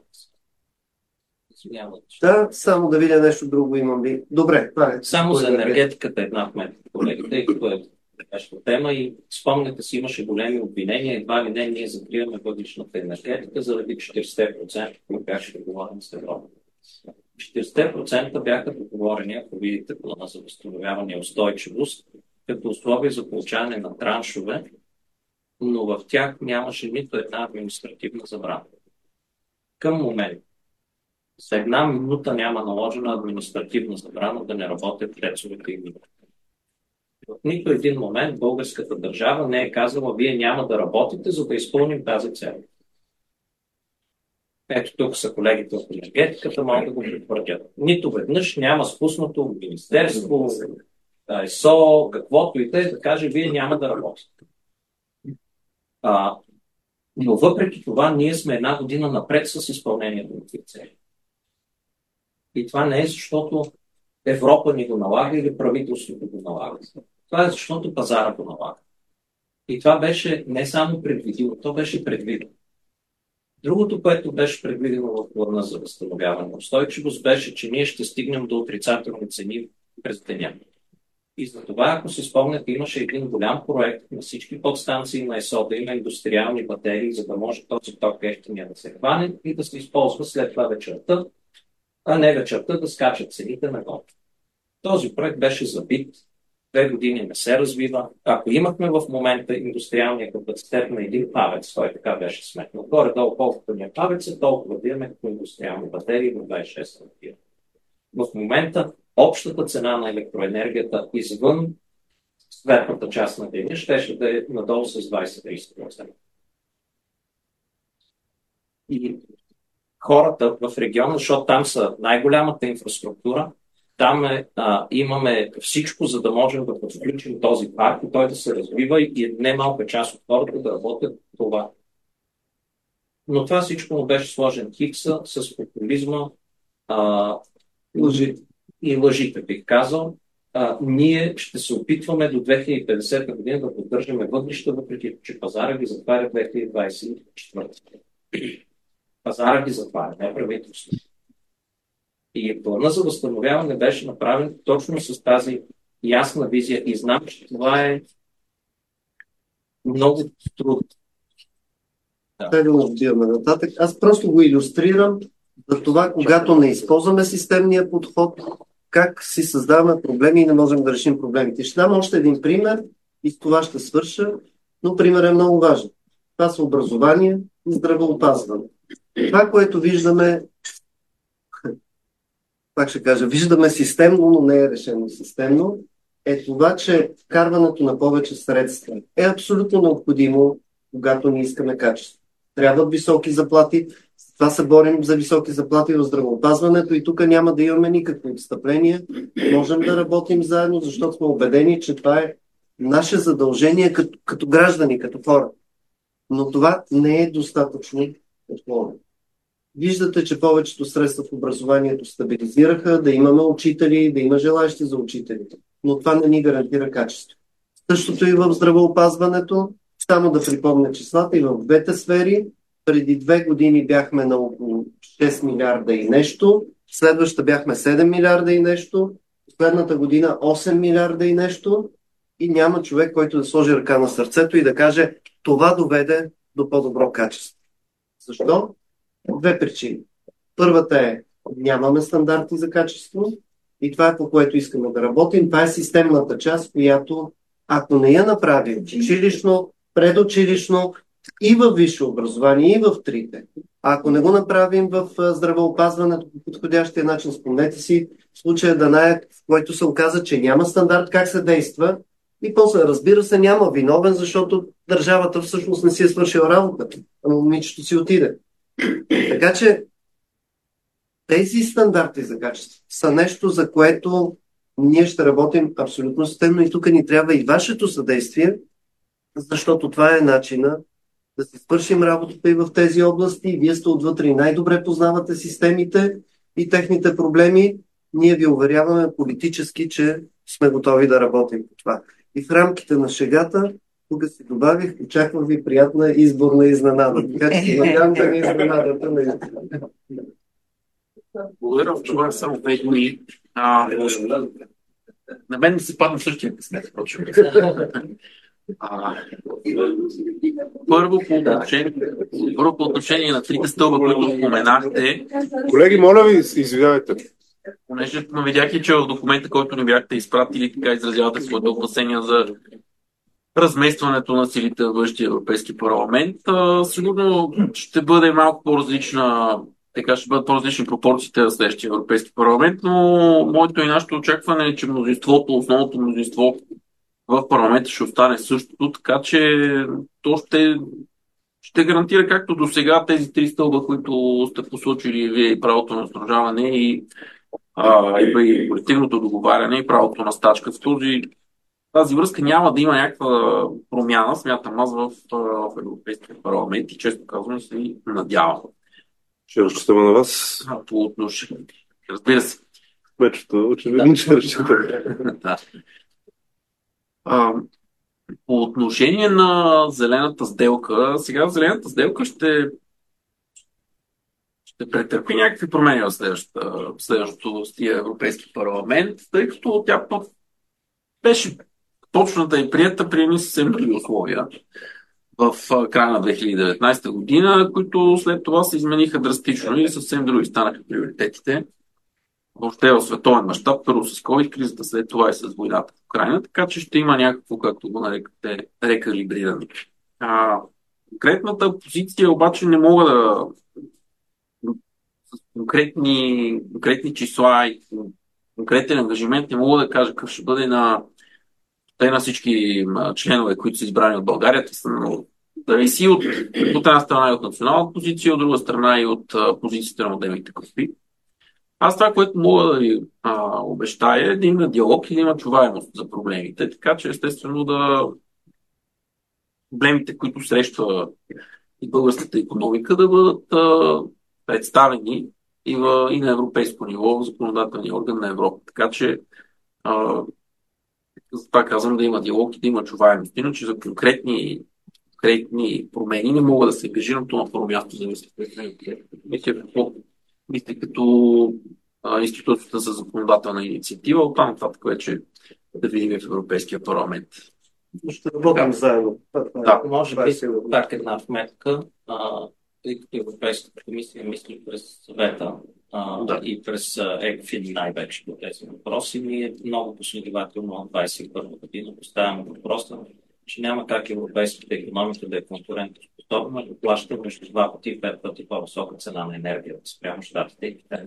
Да, само да видя нещо друго имам ли. Добре, това е. Само за енергетиката една вметка, колеги, тъй като е нещо тема и спомняте си, имаше големи обвинения, едва ли не ние закриваме въглищната енергетика заради 40%, които бяха договорени с Европа. 40% бяха договорени, ако видите плана за възстановяване и устойчивост, като условие за получаване на траншове, но в тях нямаше нито една административна забрана. Към момента за една минута няма наложена административна забрана да не работят ТЕЦ-овете и мините. В нито един момент българската държава не е казала, вие няма да работите, за да изпълним тази цел. Ето тук са колегите от енергетиката, могат да го потвърдят. Нито веднъж няма спуснато министерство, ЕСО, каквото и да каже, вие няма да работите. Но въпреки това, ние сме една година напред с изпълнението на тези цели. И това не е защото Европа ни го налага или правителството го налага. Това е защото пазара го налага. И това беше не само предвидимо, то беше предвидено. Другото, което беше предвидено в плана за възстановяване на устойчивост, беше, че ние ще стигнем до отрицателни цени през деня. И за това, ако си спомняте, имаше един голям проект на всички подстанции на ЕСО да има индустриални батерии, за да може този ток ефтиния да се хване и да се използва след това вечерта, а не вечерта да скачат цените нагоре. Този проект беше забит, 2 години не се развива. Ако имахме в момента индустриалния капацитет на един павец, той така беше сметнал, горе-долу колкото ни е павеца, толкова да имаме като индустриални батерии в 26 година. В момента общата цена на електроенергията извън светлата част на деня ще да е надолу с 20-30%. И хората в региона, защото там са най-голямата инфраструктура, там имаме всичко, за да можем да подключим този парк и той да се развива и не малка част от хората да работят това. Но това всичко му беше сложен хикса с популизма и лъжите, бих казал. Ние ще се опитваме до 2050 година да поддържаме въглища, въпреки че пазара ги затваря 2024. Пазара ги затваря, не правителството. И плана за възстановяване беше направен точно с тази ясна визия. И знам, че това е много трудно. Нататък. Аз просто го илюстрирам за това, когато не използваме системния подход, как си създаваме проблеми и не можем да решим проблемите. Ще дам още един пример и с това ще свърша, но пример е много важен. Това са образование и здравеопазване. Това, което виждаме, пак ще кажа, виждаме системно, но не е решено системно, е това, че вкарването на повече средства е абсолютно необходимо, когато не искаме качество. Трябват високи заплати, с това се борим за високи заплати в здравеопазването и тук няма да имаме никакво отстъпление. Можем да работим заедно, защото сме убедени, че това е наше задължение като граждани, като хора. Но това не е достатъчно отворено. Виждате, че повечето средства в образованието стабилизираха, да имаме учители, да има желащи за учителите. Но това не ни гарантира качество. Същото и в здравеопазването. Само да припомня числата и в двете сфери. Преди 2 години бяхме на около 6 милиарда и нещо. Следващата бяхме 7 милиарда и нещо. Последната година 8 милиарда и нещо. И няма човек, който да сложи ръка на сърцето и да каже, това доведе до по-добро качество. Защо? 2 причини. Първата е, нямаме стандарти за качество и това е по което искаме да работим. Това е системната част, която ако не я направим училищно, предучилищно и в висше образование, и в трите, ако не го направим в здравеопазването по подходящия начин, спомнете си случая Данаек, в който се оказа, че няма стандарт как се действа и после, разбира се, няма виновен, защото държавата всъщност не си е свършила работата, а момичето си отиде. Така че тези стандарти за качество са нещо, за което ние ще работим абсолютно системно и тук ни трябва и вашето съдействие, защото това е начина да си свършим работата и в тези области. Вие сте отвътре и най-добре познавате системите и техните проблеми. Ние ви уверяваме политически, че сме готови да работим по това. И в рамките на шегата, тук си добавих, очаквам ви приятна изборна изненада. Така че надявам да ви изненадата на изборна. Благодаря, това само 2 думи. На мен се падна същия късмет, впрочем. Първо по отношение на 3 стълба, които споменахте. Колеги, моля ви, извинявайте. понеже видях и, че в документа, който ни бяхте изпратили, така изразявате своите опасения за разместването на силите в бъдещия Европейски парламент. Сигурно ще бъде малко по-различна, така ще бъдат по-различни пропорциите на следващия Европейски парламент, но моето и нашето очакване е, че мнозинството, основното мнозинство в парламента ще остане същото, така че то ще гарантира както до сега тези три стълба, които сте посочили вие, и правото на сдружаване и колективното договаряне и правото на стачка. В тази връзка няма да има някаква промяна, смятам аз, в Европейския парламент и често казвам се надявам. Ще разчитаме на вас. По отношение. Разбира се. Вечето, очевидно, че разчитаме. Да. По отношение на зелената сделка, сега зелената сделка ще претърпи някакви промени в следващото Европейски парламент, тъй като тя беше точната и прията при едни съвсем други условия в края на 2019 година, които след това се измениха драстично и съвсем други станаха приоритетите. Въобще в световен мащаб, първо с COVID кризата, след това и с войната в Украйна, така че ще има някакво, както го нарекате, рекалибриране. Конкретната позиция обаче не мога да с конкретни числа и конкретен ангажимент не мога да кажа какъв ще бъде на всички членове, които са избрани от България. Зависи от една страна и от националната позиция, от друга страна и от позицията на отделните групи. Аз това, което мога да ви обещая, е да има диалог и да има чуваемост за проблемите, така че естествено проблемите, които среща и българската икономика, да бъдат представени и на европейско ниво, в законодателния орган на Европа. Така че това казвам, да има диалог и да има чуваемост. Иначе за конкретни промени не мога да се ангажирам, то на първо място за мисля като институцията за законодателна инициатива, оттам нататък вече да видим в Европейския парламент. Ще работим заедно. Да, може би так една вметка, тъй като Европейската комисия мисли през съвета и през ЕКФИН най-вече по тези въпроси. Ние много последователно от 2021 година поставяме въпроса, че няма как европейската икономика да е конкурентоспособна, да плаща между 2 пъти и 5 пъти по-висока цена на енергията спрямо щатите и Китай.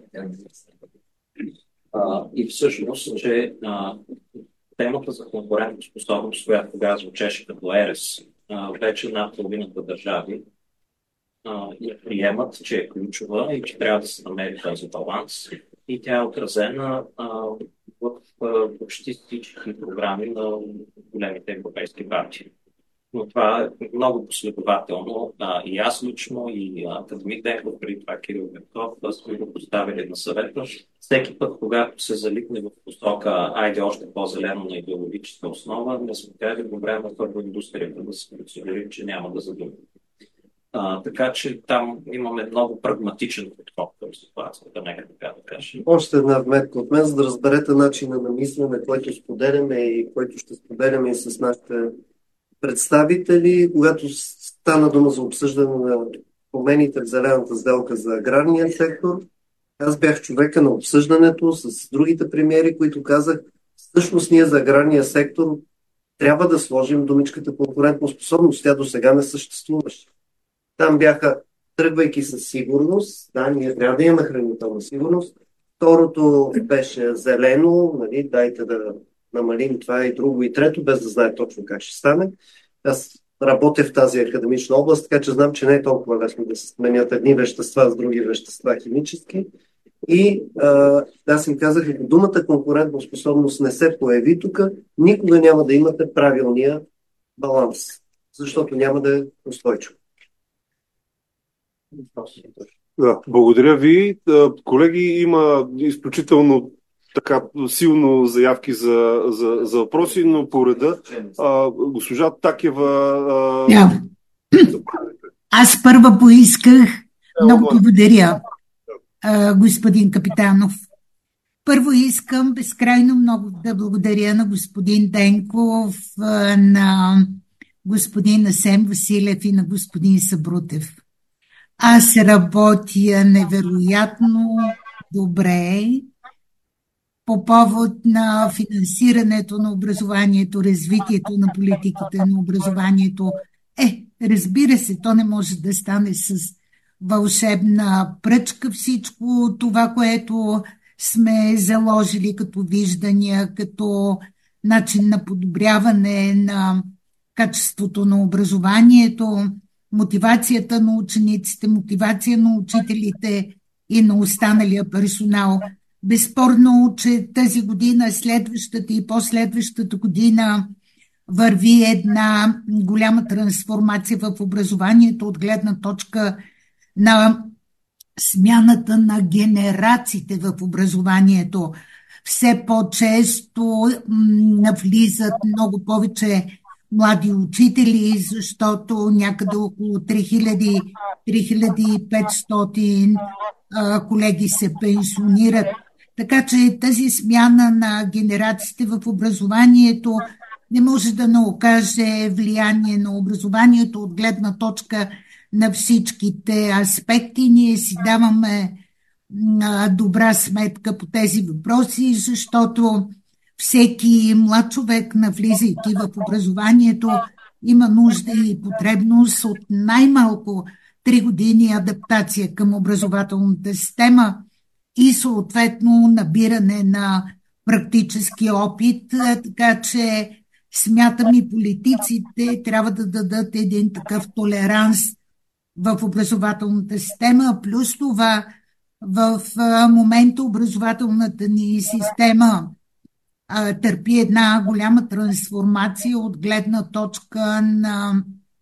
И всъщност, че темата за конкурентоспособност, която тогава звучеше като ЕРЕС, вече над половината държави я приемат, че е ключова и че трябва да се намери този баланс. И тя е отразена в почти всички програми на големите европейски партии. Но това е много последователно. И аз лично, и академик Денков, преди това Кирил Петков, сме го поставили на съвета. Всеки път, когато се залитне в посока, айде още по-зелено на идеологическа основа, не сме казали по време на първо индустрията да се процедури, че няма да задумим. Така че там имаме много прагматичен подход към ситуацията, нека така да кажем. Още една вметка от мен, за да разберете начина на мислене, който споделяме и който ще споделяме и с нашите представители, когато стана дума за обсъждане на промените в зелената сделка за аграрния сектор. Аз бях човека на обсъждането с другите премиери, които казах, всъщност ние за аграрния сектор трябва да сложим думичката конкурентоспособност. Тя до сега не съществуваше. Там бяха, тръгвайки със сигурност, да, ние трябва да имаме хранителна сигурност. Второто беше зелено, нали, дайте да намалим това и друго и трето, без да знае точно как ще стане. Аз работя в тази академична област, така че знам, че не е толкова лесно да се сменят едни вещества с други вещества химически. И аз им казах, ако думата конкурентоспособност не се появи тук, никога няма да имате правилния баланс, защото няма да е устойчиво. Да, благодаря ви. Колеги, има изключително така силно заявки за въпроси, но по реда госпожа Такева... Аз първа поисках. Много благодаря, господин Капитанов. Първо искам безкрайно много да благодаря на господин Денков, на господин Асен Василев и на господин Сабрутев. Аз работя невероятно добре по повод на финансирането на образованието, развитието на политиките на образованието. Разбира се, то не може да стане с вълшебна пръчка всичко това, което сме заложили като виждания, като начин на подобряване на качеството на образованието, мотивацията на учениците, мотивация на учителите и на останалия персонал. Безспорно, че тази година, следващата и последващата година върви една голяма трансформация в образованието от гледна точка на смяната на генерациите в образованието. Все по-често навлизат много повече млади учители, защото някъде около 3500 колеги се пенсионират. Така че тази смяна на генерациите в образованието не може да не окаже влияние на образованието от гледна точка на всичките аспекти. Ние си даваме добра сметка по тези въпроси, защото всеки млад човек, навлизайки в образованието, има нужда и потребност от най-малко 3 години адаптация към образователната система и съответно набиране на практически опит, така че смятам и политиците трябва да дадат един такъв толеранс в образователната система. Плюс това в момента образователната ни система търпи една голяма трансформация от гледна точка на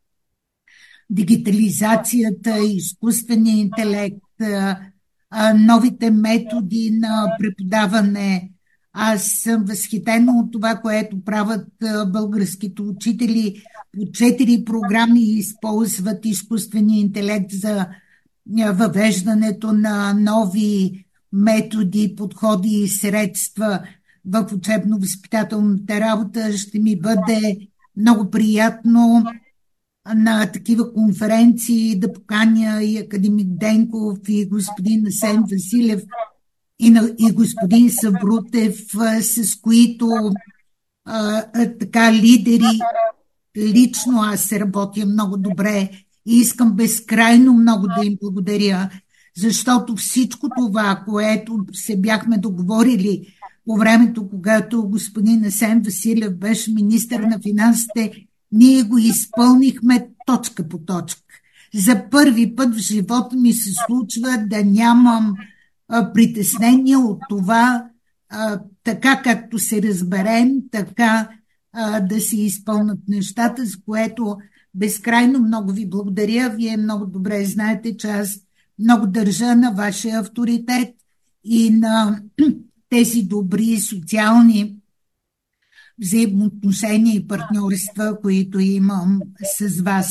дигитализацията, изкуствения интелект, новите методи на преподаване. Аз съм възхитена от това, което правят българските учители. По 4 програми използват изкуствения интелект за въвеждането на нови методи, подходи и средства в учебно-възпитателната работа. Ще ми бъде много приятно на такива конференции да поканя и академик Денков, и господин Асен Василев, и господин Сабрутев, с които така лидери, лично аз се работя много добре и искам безкрайно много да им благодаря, защото всичко това, което се бяхме договорили по времето, когато господин Асен Василев беше министър на финансите, ние го изпълнихме точка по точка. За първи път в живота ми се случва да нямам притеснение от това, така както се разберем, така да се изпълнат нещата, за което безкрайно много ви благодаря. Вие много добре знаете, че аз много държа на вашия авторитет и на тези добри социални взаимоотношения и партньорства, които имам с вас.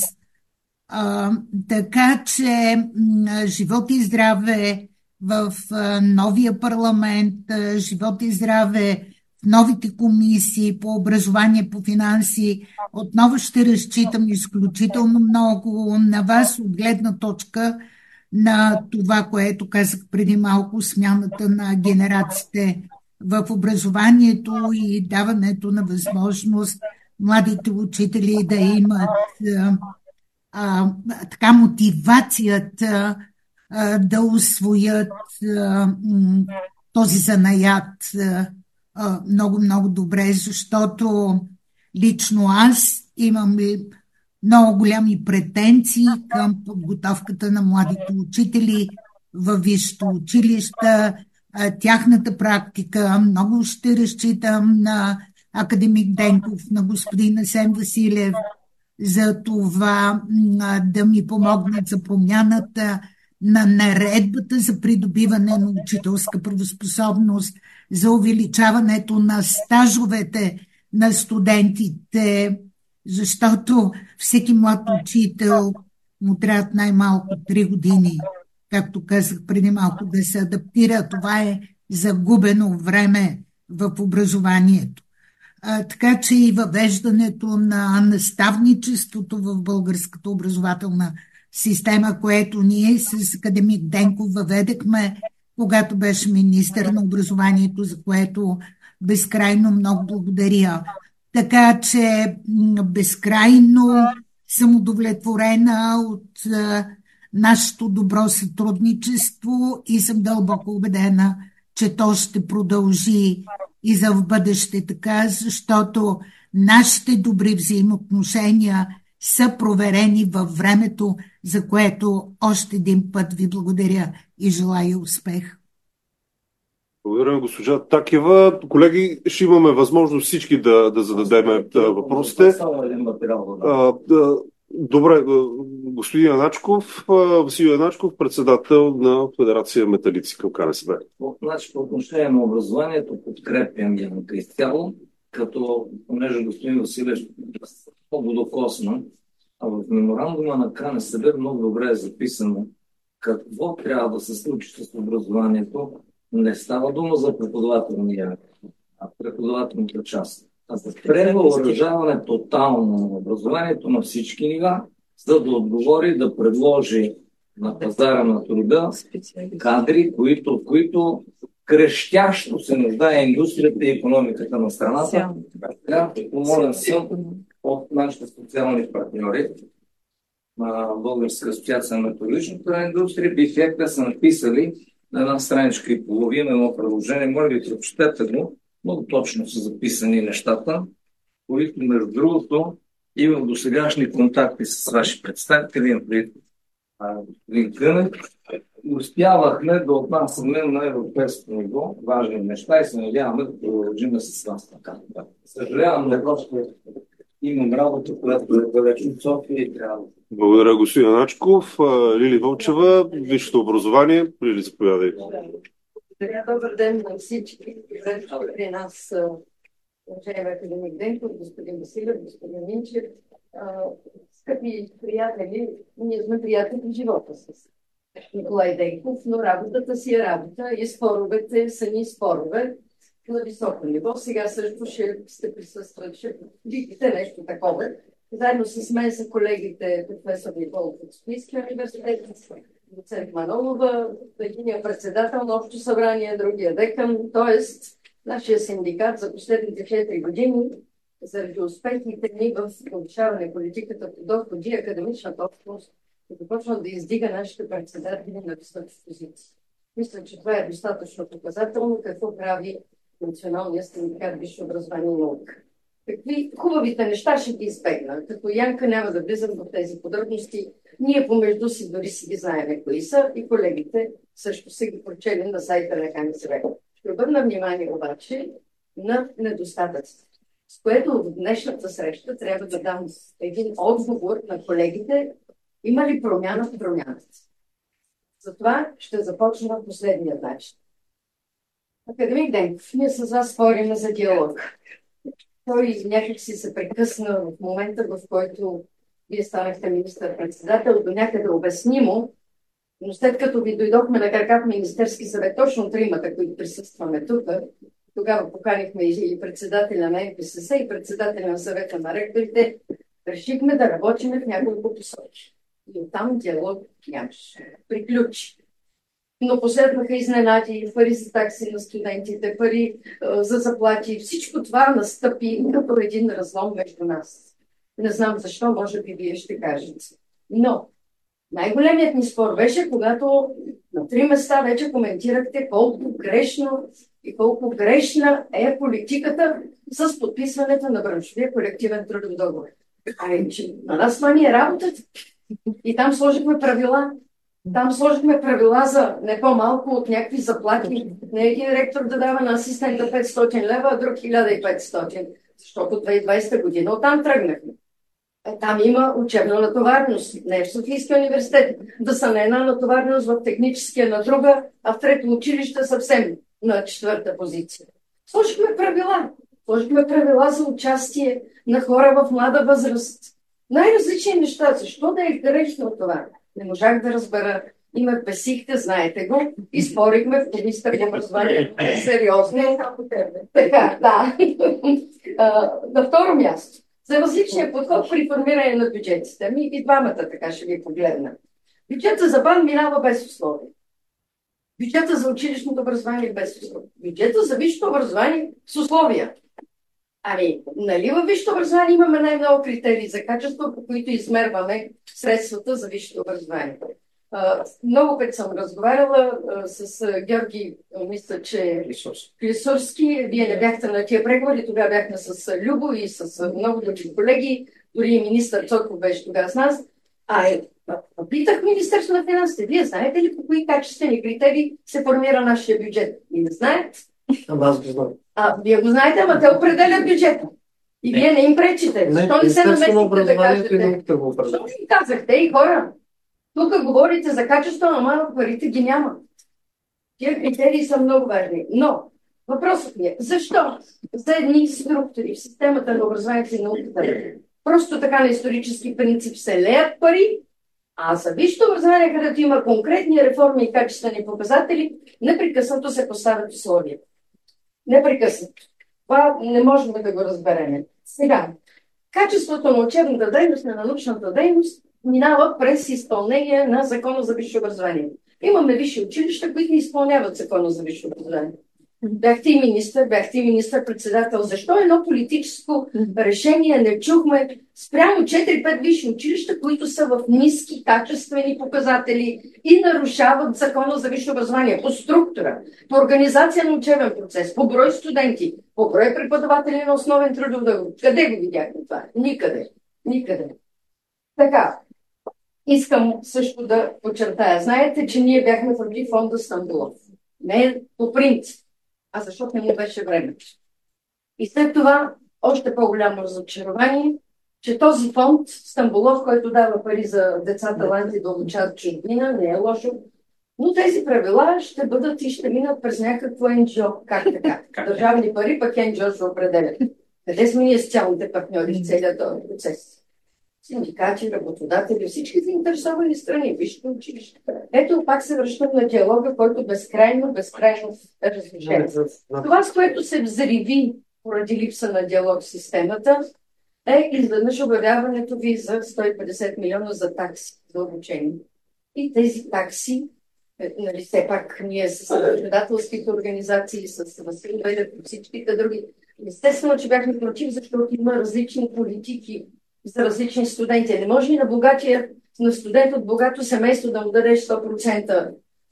Така че живот и здраве в новия парламент, живот и здраве в новите комисии по образование, по финанси. Отново ще разчитам изключително много на вас от гледна точка на това, което казах преди малко, смяната на генерациите в образованието и даването на възможност младите учители да имат така мотивацията да усвоят този занаят много добре, защото лично аз имам много голями претенции към подготовката на младите учители във висшите училища, тяхната практика. Много ще разчитам на академик Денков, на господин Асен Василев, за това да ми помогнат за промяната на наредбата за придобиване на учителска правоспособност, за увеличаването на стажовете на студентите, защото всеки млад учител му трябва най-малко 3 години, както казах преди малко, да се адаптира. Това е загубено време в образованието. Така че и въвеждането на наставничеството в българската образователна система, което ние с академик Денков въведахме когато беше министър на образованието, за което безкрайно много благодаря. Така че безкрайно съм удовлетворена от нашето добро сътрудничество и съм дълбоко убедена, че то ще продължи и за в бъдеще така, защото нашите добри взаимоотношения са проверени във времето, за което още един път ви благодаря и желая успех. Благодаря, госпожа Такева. Колеги, ще имаме възможност всички да зададем въпросите. Добре, господин Яначков, Васил Яначков, председател на Федерация Металици към КНСБ. Значи, по отношение на образованието подкрепям Янка изцяло, като понеже господин Василев много докосна, а в меморандума на КНСБ много добре е записано какво трябва да се случи с образованието. Не става дума за преподавателния, а преподавателната част. А за превъоръжаване тотално на образованието на всички нива, за да отговори, да предложи на пазара на труда кадри, които крещящо се нуждае индустрията и икономиката на страната. Така, помолен съм от нашите социални партньори на Българска асоциация на металургичната индустрия, BIFECTA са написали на една страничка и половина едно предложение. Моля ви, прочетете го. Много точно са записани нещата, които, между другото, имам досегашни контакти с ваши представители, господин Кънев. Успявахме да отнасяме на европейско ниво важни неща и се надяваме да продължим с вас така. Съжалявам, но просто имам работа, която е далеч от София и трябва да... Благодаря, господин Аначков. Лили Вълчева, висшето образование. Лили, заповядай. Добър ден на всички. При нас уважаеми академик Денков, господин Василев, господин Минчев. Скъпи приятели, ние сме приятели в живота с Николай Денков, но работата си е работа и споровете са ни спорове на високо ниво. Сега също ще сте присъствали, ще видите нещо такова. Заедно с мен са колегите професор Николов от Софийския университет, доцент Манолова, единия председател на Общо събрание, другия декан, т.е. нашия синдикат за последните 4 години, заради успехите ни в повишаване политиката по доходи и академичната общност, започна да издига нашите председатели на високи позиции. Мисля, че това е достатъчно показателно какво прави Националният синдикат висше образование и наука. Какви хубавите неща ще ги избегна. Като Янка няма да влизам в тези подробности. Ние помежду си дори си ги знаем кои са и колегите също са ги прочели на сайта на КНСБ. Ще обърна внимание обаче на недостатъците, с което в днешната среща трябва да дам един отговор на колегите. Има ли промяна в промяната? Затова ще започна последния начин. Академик Денков, ние с вас спорим за диалог. Той някак си се прекъсна в момента, в който вие станахте министър-председател, до някъде обяснимо, но след като ви дойдохме на крака в Министерски съвет, точно тримата, които присъстваме тук, тогава поканихме и председателя на МПСС и председателя на съвета на ректорите, решихме да работим в няколко посоки. И оттам диалог нямаше. Приключи. Но последваха изненади, пари за такси на студентите, пари за заплати. Всичко това настъпи като един разлом между нас. Не знам защо, може би вие ще кажете. Но най-големият ни спор беше, когато на 3 места вече коментирахте колко грешно и колко грешна е политиката с подписването на браншовия колективен трудов договор. Че на нас това ни е работата. И там сложихме правила. Там сложихме правила за не по-малко от някакви заплати. Не един ректор да дава на асистента 500 лева, а друг 1500. Защото 2020 година оттам тръгнахме. Там има учебна натоварност. Не е в Софийския университет. Да са на една натоварност, в техническия на друга, а в трето училище съвсем на 4-та позиция. Сложихме правила. Сложихме правила за участие на хора в млада възраст. Най-различни неща. Защо да е грешно това? Не можах да разбера. И ме бесихте, знаете го, и спорихме в комисията по образование. Сериозно. Така, да. На второ място. За различния подход при формиране на бюджетите. И двамата така ще ви погледна. Бюджетът за БАН минава без условия. Бюджета за училищното образование без условия. Бюджета за висшето образование с условия. Ами, нали във висшето образование имаме най-много критерии за качество, по които измерваме средствата за висшето образование. Много пъти съм разговаряла с Георги, мисля, че Клисурски. Вие не бяхте на тия преговори, тогава бяхме с Любо и с много други колеги, дори и министър Цотков беше тогава с нас. Питах Министерство на финансите, вие знаете ли по кои качествени критерии се формира нашия бюджет? И не знаете. Аз го знам. Вие го знаете, ама те определят бюджета. И вие не им пречите. Защо не се намесите да кажете? Защо ви казахте, и хора? Тук говорите за качество, ама парите ги няма. Тия критерии са много важни. Но въпросът ми е, защо за едни структури в системата на образованието и науката просто така на исторически принцип се леят пари, а за висшето образование, където има конкретни реформи и качествени показатели, непрекъснато се поставят условия. Непрекъснато. Това не можем да го разберем. Сега, качеството на учебната дейност, на научната дейност минава през изпълнение на Закона за висше образование. Имаме висши училища, които не изпълняват Закона за висше образование. Бяхте и министър-председател. Защо едно политическо решение не чухме спрямо 4-5 висши училища, които са в ниски качествени показатели и нарушават Закона за висше образование по структура, по организация на учебен процес, по брой студенти, по брой преподаватели на основен трудов договор? Къде го видяхме това? Никъде. Никъде. Така, искам също да подчертая. Знаете, че ние бяхме против фонда Стамбулов. Не по принцип, а защото не му беше време. И след това още по-голямо разочарование, че този фонд Стамбулов, който дава пари за деца таланти да обучават чужбина, не е лошо, но тези правила ще бъдат и ще минат през някакво НГО. Как така? Държавни пари, пък НГО ще определят. Къде сме ние социалните партньори в целият този процес? Синдикати, работодатели, всички заинтересовани страни, висшето училище. Ето, пак се връщам на диалога, който безкрайно разрешен. Това, с което се взриви поради липса на диалог в системата, е изведнъж обявяването ви за 150 милиона за такси за обучение. И тези такси, нали, все пак ние с работодателските организации, с Васил Белев и всичките други, естествено, че бяхме против, защото има различни политики за различни студенти. Не може и на студент от богато семейство да му дадеш 100%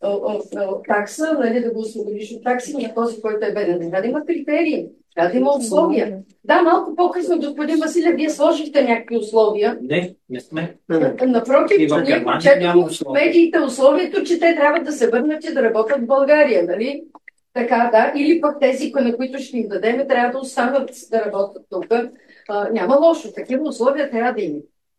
от такса, нали, да го освободиш от такси, на този, който е беден. Трябва да има критерии, трябва да има условия. Да, малко по-късно, господин Василев, вие сложихте някакви условия. Не сме. Напротив, ние четохме в медиите условието, че те трябва да се върнат и да работят в България, нали? Така, да. Или пък тези, на които ще им дадем, трябва да останат да работят тук. Няма лошо, такива условия трябва да има.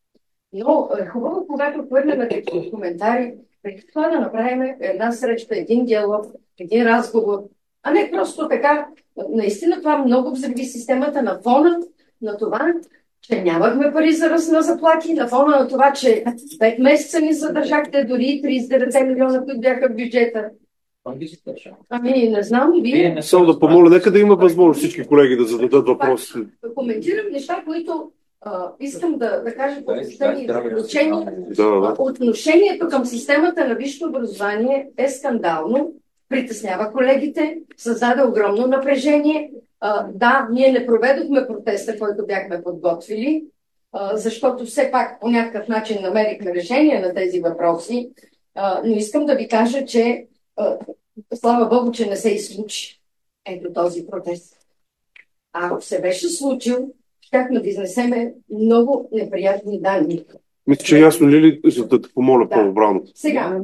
Но е хубаво, когато хвърляме такива коментари, преди това да направим една среща, един диалог, един разговор, а не просто така. Наистина това много взриви системата на фона на това, че нямахме пари за ръст на заплати, на фона на това, че 5 месеца ни задържахте, дори 39 милиона, които бяха в бюджета. Ами, не знам, вие... Само да помоля, нека да има възможност всички колеги да зададат въпроси. Коментирам неща, които искам да кажа по отношение. Отношението към системата на висшето образование е скандално, притеснява колегите, създаде огромно напрежение. Да, ние не проведохме протеста, който бяхме подготвили, защото все пак по някакъв начин намерихме решение на тези въпроси, но искам да ви кажа, че слава Богу, че не се изслучи ето този протест. Ако се беше случил, щяхме да изнесеме много неприятни данни. Мисля, че ясно ли, за да те помоля по-обрано? Сега,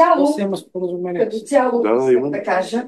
като цяло да кажа,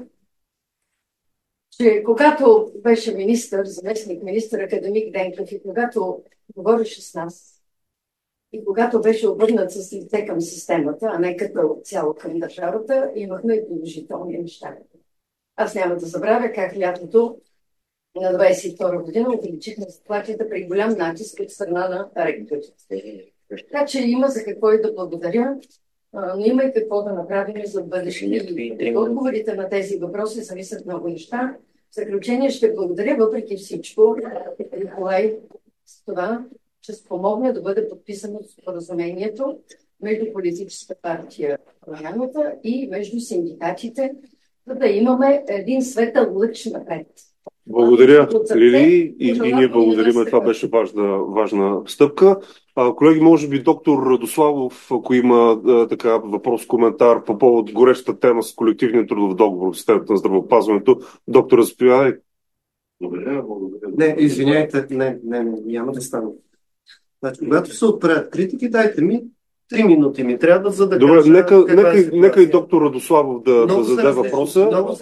че когато беше министър, заместник министър академик Денков и когато говореше с нас и когато беше обърнат с лице към системата, а не като цяло към държавата, имахме и положителни неща. Аз няма да забравя как лятото на 22 година увеличихме заплатите при голям натиск от страна на ректорите. Така че има за какво и да благодаря, но има и какво да направим за бъдеще. Отговорите на тези въпроси зависят много неща. В заключение ще благодаря въпреки всичко Николай с това, че спомогна да бъде подписано споразумението. между политическата партия Промяната и между синдикатите, за да имаме един светъл лъч напред. Благодаря, Лили, и ние благодарим. Това беше важна стъпка. Колеги, може би доктор Радославов, ако има така въпрос, коментар по повод горещата тема с колективния трудов договор в системата на здравеопазването. Доктор, разповядай. Благодаря. Не, извиняйте, няма да стане. Значи, когато се отправят критики, дайте ми 3 минути ми трябва, за да Добре, кажа нека и доктор Радославов да зададе въпроса.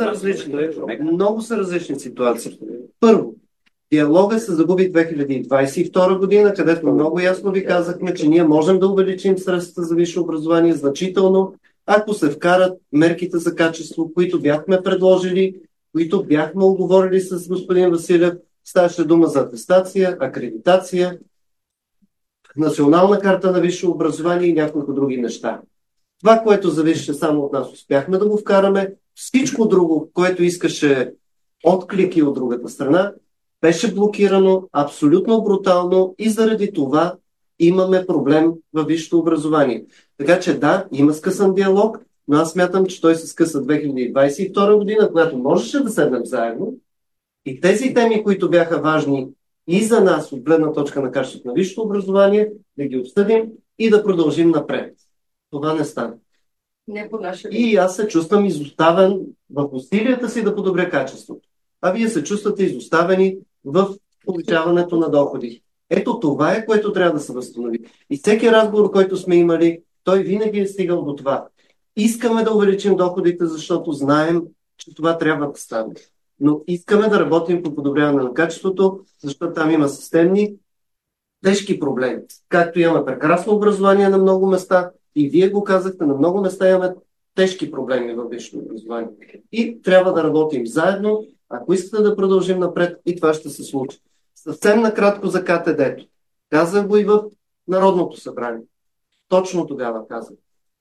Много са различни ситуации. Първо, диалога се загуби 2022 година, където много ясно ви казахме, че ние можем да увеличим средствата за висше образование значително, ако се вкарат мерките за качество, които бяхме предложили, които бяхме оговорили с господин Василев. Ставаше дума за атестация, акредитация, национална карта на висше образование и няколко други неща. Това, което зависеше само от нас, успяхме да го вкараме. Всичко друго, което искаше отклики от другата страна, беше блокирано абсолютно брутално и заради това имаме проблем във висшето образование. Така че да, има скъсан диалог, но аз смятам, че той се скъса 2022 година, когато можеше да седнем заедно и тези теми, които бяха важни и за нас от гледна точка на качеството на висшето образование, да ги обсъдим и да продължим напред. Това не стане. Не по наша. И аз се чувствам изоставен в усилията си да подобря качеството. А вие се чувствате изоставени в повишаването на доходи. Ето това е, което трябва да се възстанови. И всеки разговор, който сме имали, той винаги е стигал до това. Искаме да увеличим доходите, защото знаем, че това трябва да стане. Но искаме да работим по подобряване на качеството, защото там има системни тежки проблеми. Както имаме прекрасно образование на много места, и вие го казахте, на много места имаме тежки проблеми във висшето образование. И трябва да работим заедно, ако искате да продължим напред, и това ще се случи. Съвсем накратко за КТД-то. Казах го и в Народното събрание. Точно тогава казах.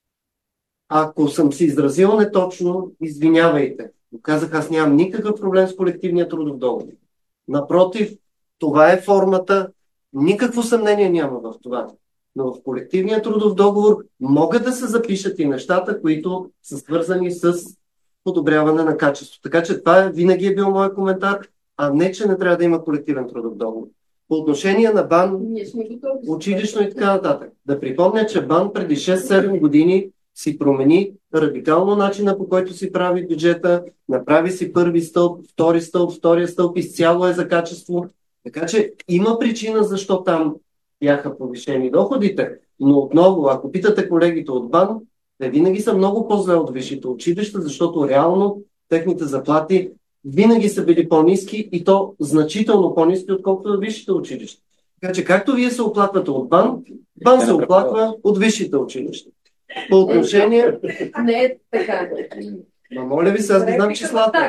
Ако съм се изразил неточно, извинявайте. Но казах, аз нямам никакъв проблем с колективния трудов договор. Напротив, това е формата. Никакво съмнение няма в това. Но в колективния трудов договор могат да се запишат и нещата, които са свързани с подобряване на качество. Така че това винаги е бил моят коментар, а не, че не трябва да има колективен трудов договор. По отношение на БАН, училищно и така нататък. Да припомня, че БАН преди 6-7 години си промени радикално начина, по който си прави бюджета, направи си първи стълб, втория стълб изцяло е за качество. Така че има причина защо там бяха повишени доходите, но отново, ако питате колегите от БАН, те винаги са много по-зле от висшите училища, защото реално техните заплати винаги са били по-ниски и то значително по-ниски, отколкото в висшите училища. Така че както вие се оплаквате от БАН, БАН се оплаква от висшите училища. По отношение... Не е така. Но моля ви се, аз ги знам числата.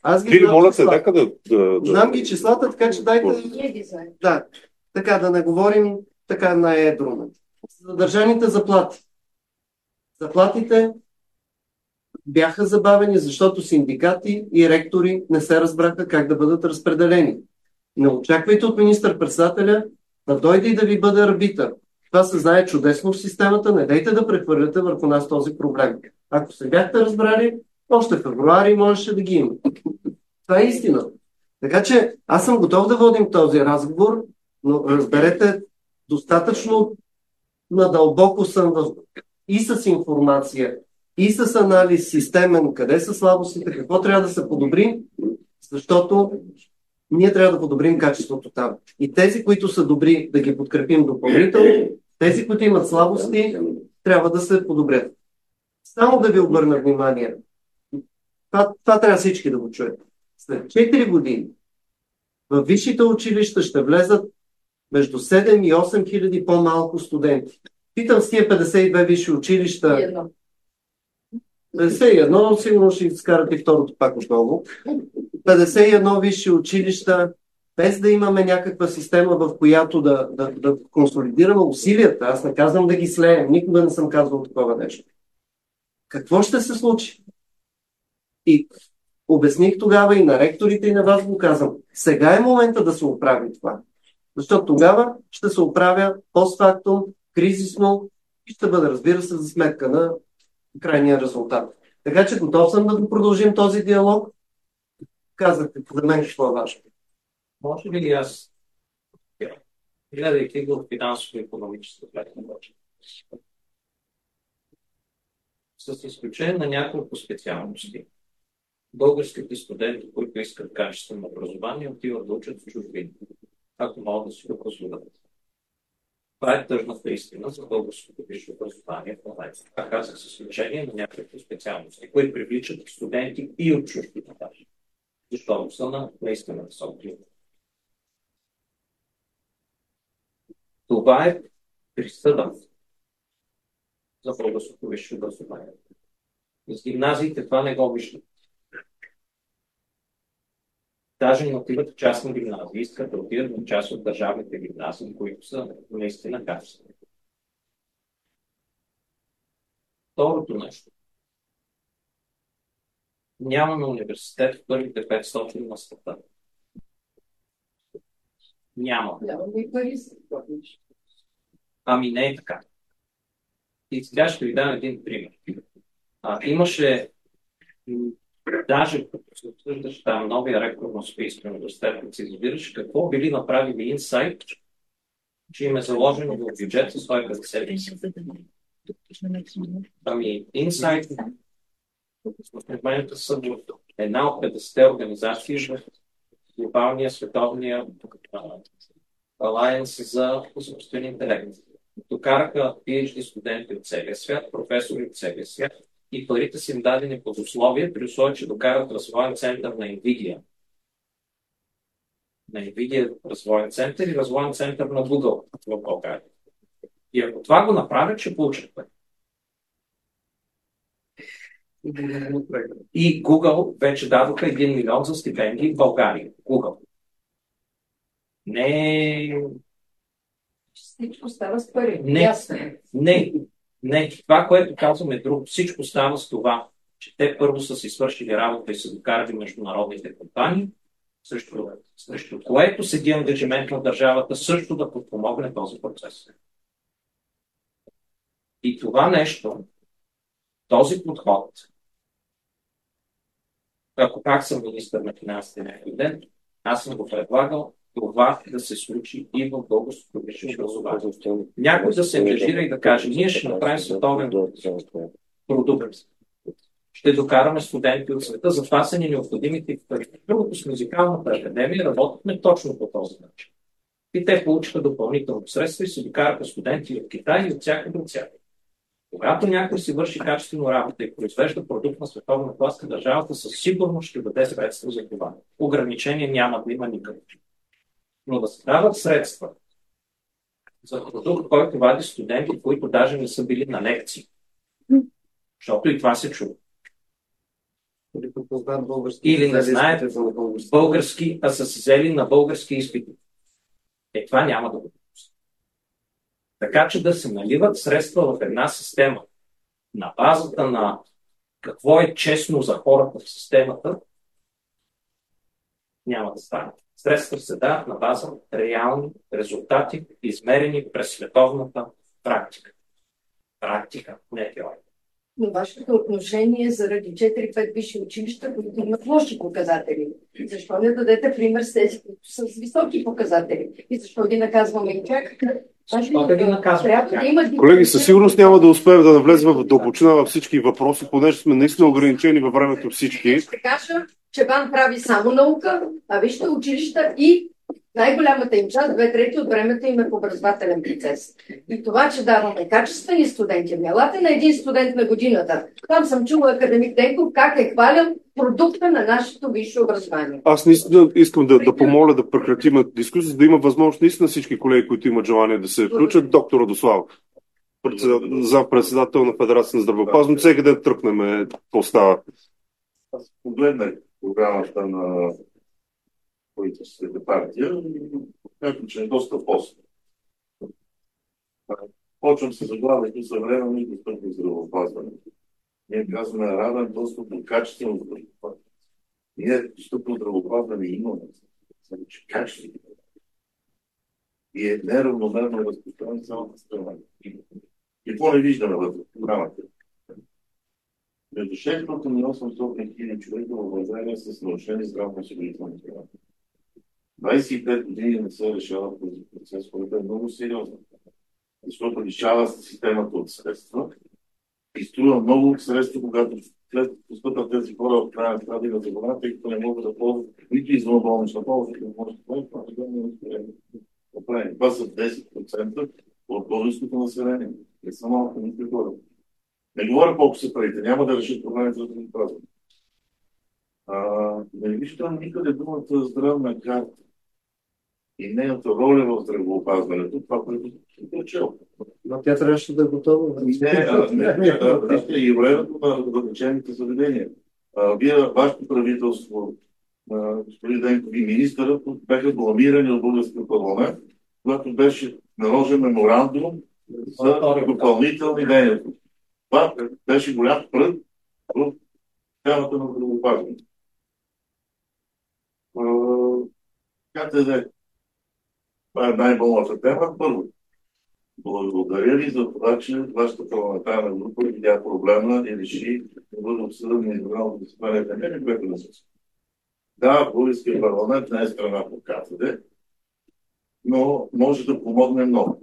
Знам ги числата, така че дайте... Да, така да не говорим така на едро. Задържаните заплати. Заплатите бяха забавени, защото синдикати и ректори не се разбраха как да бъдат разпределени. Не очаквайте от министър-председателя да дойде и да ви бъде арбитър. Това се знае чудесно в системата, не дайте да прехвърляте върху нас този проблем. Ако се бяхте разбрали, още в февруари можеше да ги има. Това е истина. Така че аз съм готов да водим този разговор, но разберете, достатъчно надълбоко съм и с информация, и с анализ системен, къде са слабостите, какво трябва да се подобри, защото ние трябва да подобрим качеството там. И тези, които са добри, да ги подкрепим допълнително, тези, които имат слабости, трябва да се подобрят. Само да ви обърна внимание, това трябва всички да го чуят. След 4 години в висшите училища ще влезат между 7 и 8 хиляди по-малко студенти. Питам с тия 52 висши училища. 51, сигурно ще изкарате и второто пак отново. 51 висши училища, без да имаме някаква система, в която да консолидираме усилията. Аз не казвам да ги слеем, никога не съм казвал такова нещо. Какво ще се случи? И обясних тогава и на ректорите, и на вас го казвам. Сега е момента да се оправи това. Защото тогава ще се оправя постфактум, кризисно И ще бъде, разбира се, за сметка на крайния резултат. Така че готов съм да го продължим този диалог. Казахте за мен какво е важно. Може ли аз, гледайки го в финансово-икономическа гледна точка, с изключение на няколко специалности, българските студенти, които искат качествено образование, отиват да учат в чужбина, ако могат да си го позволят. Това е тъжната истина за българското висше образование в момента. Така казах, с изключение на няколко специалности, които привличат студенти и от чужбина даже. Защото са на наистина високи. Това е присъда за българското висше образование. С гимназиите това не го виждат. Даже не отиват в частни гимназии, искат да отидат в част от държавните гимназии, които са наистина качествени. Второто нещо. Нямаме университет в първите 500 на света. Няма. Ами не е така. И сега ще ви дам един пример. Имаше даже като се обсъждаш там новия ректор на Софийския университет, като се избираш какво били направили инсайт, че им е заложено в бюджета 150. Ами инсайт в момента са в една от 50 организации в глобалния световния Alliance за изкуствен интелект. Докараха PhD студенти от целия свят, професори от целия свят и парите са им дадени под условие, при условие, че докарат развоен център на NVIDIA. На NVIDIA развоен център и развоен център на Google в България. И ако това го направят, ще получат пари. И Google вече дадоха 1 милион за стипендии в България. Google. Не. Всичко става с пари. Не. Това, което казвам е друго. Всичко става с това, че те първо са си свършили работа и са докарали международните компании, срещу което седи ангажимент на държавата също да подпомогне този процес. И това нещо, този подход, ако пак съм министър на финансите някой ден, аз съм го предлагал това да се случи и в българското висше образование. Някой да се ангажира и да каже, ние ще направим световен продукт. Ще докараме студенти от света, затова са ни необходимите пари. Другото с музикалната академия работихме точно по този начин. И те получиха допълнително средства и се докараха студенти от Китай и от всякъде от всякъде. Когато някой си върши качествено работа и произвежда продукт на световна класа, държавата със сигурност ще даде средства за това. Ограничения няма да има никакво. Но да се дават средства за продукт, който вади студенти, които даже не са били на лекции. Защото и това се чува. Или не знаят български, а са се взели на български изпити. Това няма да го допусне. Така че да се наливат средства в една система на базата на какво е честно за хората в системата, няма да стане. Средства се дават на база реални резултати, измерени през световната практика. Практика, не теория. Но вашето отношение заради 4-5 висши училища, които имат лоши показатели. Защо не дадете пример с тези, които са с високи показатели? И защо ги наказваме и чак? Защо да ги наказваме? Колеги, със сигурност няма да успеем да навлезем в дълбочина във всички въпроси, понеже сме наистина ограничени във времето всички. Ще кажа, че БАН прави само наука, а вижте училища и най-голямата им част, 2/3 от времето им е в образователен процес. И това, че даваме качествени студенти, елате на един студент на годината. Там съм чула академик Денков как е хвалял продукта на нашето висше образование. Аз наистина искам да помоля да прекратим дискусия, за да има възможност наистина всички колеги, които имат желание да се включат. Доктор Радослав, за председател на Федерация на здравеопазването, всеки ден тръпнем какво става. Аз погледнах програмата на правителствената партия, както че е доста пост. Почвам се заглавието съвременно и достъпно здравеопазване. Ние казваме равен достъп до качествено здравеопазване. Ние достъпно здравеопазване имаме. Значи качествено. И е неравномерно разпространен цялата страна. Какво не виждаме в програмата? Между 600 и 800 хиляди човека в България са с нарушени здравно-осигурителни права. 25 години не се решава този процес, който е много сериозен. Защото лишава системата от средства и струва много средства, когато след постъпят тези хора в края на стадия за война, тъй като не могат да ползват нито извънболнична полза, не може да ползват, това са 10% от българското население. Не са малко никакви хора. Не говоря колко са парите, няма да решат проблемите за здравеопазване. Не виждам никъде думата здравна карта и нейната роля в здравеопазването, това, което е чел. Но тя трябваше да е готова. Вижте и времето на лечебните заведения. Вашето правителство, господин Денков и министърът, бяха бламирани от българския парламент, когато беше наложен меморандум за допълнителни дейности. Това беше голям прът в темата на здравеопазването. Как да е? Това е най-болната тема. Първо, благодаря ви за това, че вашата парламентарна група видя проблема и реши да бъде обсъден на избраното заседание на мен, което не се случи. Да, българския парламент не е страна по КТД, но може да помогне много.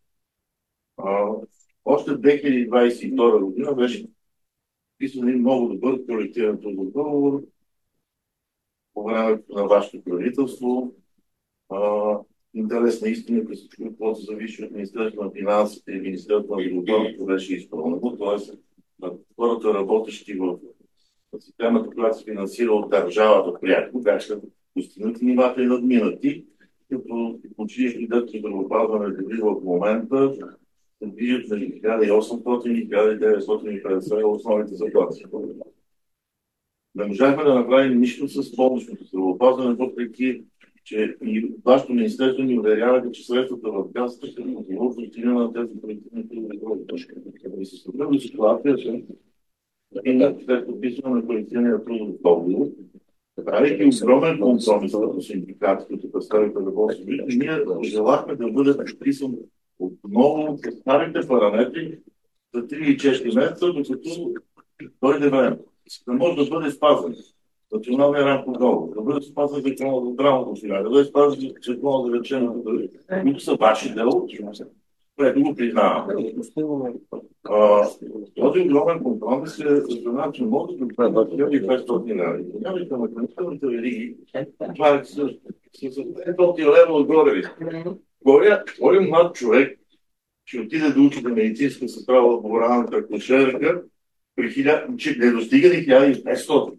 Още 2022 година беше писан един много добър колективен трудов договор по времето на вашето правителство. Интерес на истината, всичко, което зависи от Министерството на финансите и Министерството на здравеопазването беше изпълнено. Тоест, хората, работещи в системата, която се финансира от държавата пряко, бяха постигнати нивата и надминати, като училищни детски здравеопазване в момента се движат между 1800 и 1950 основните заплати. Не можахме да направим нищо с помощното здравеопазване, въпреки че и вашето министерство ни уверяваха, че средствата в касата ще могат да достигнат на тези колективни трудови точки. И се стигна до ситуация, че след подписване на колективния трудов договор, правейки огромен компромис като синдикат, като представите работници, ние желахме да бъде подписан отново с старите параметри за 3 и 4 месеца, докато дойде време. Да може да бъде спазен националния рамков договор, да бъде спазен закона за здравното осигуряване, да бъде спазен закона за лечението, които са ваши дела, което го признавам. Този огромен компромис е за това, че могат да бъдат 1500 лева. Нямайте на хранителните вериги, това е с 500 лева отгоре. Говорим млад човек, ще отиде да учи медицинска сестра в лабораторната акушерка, че не достига ли 1500.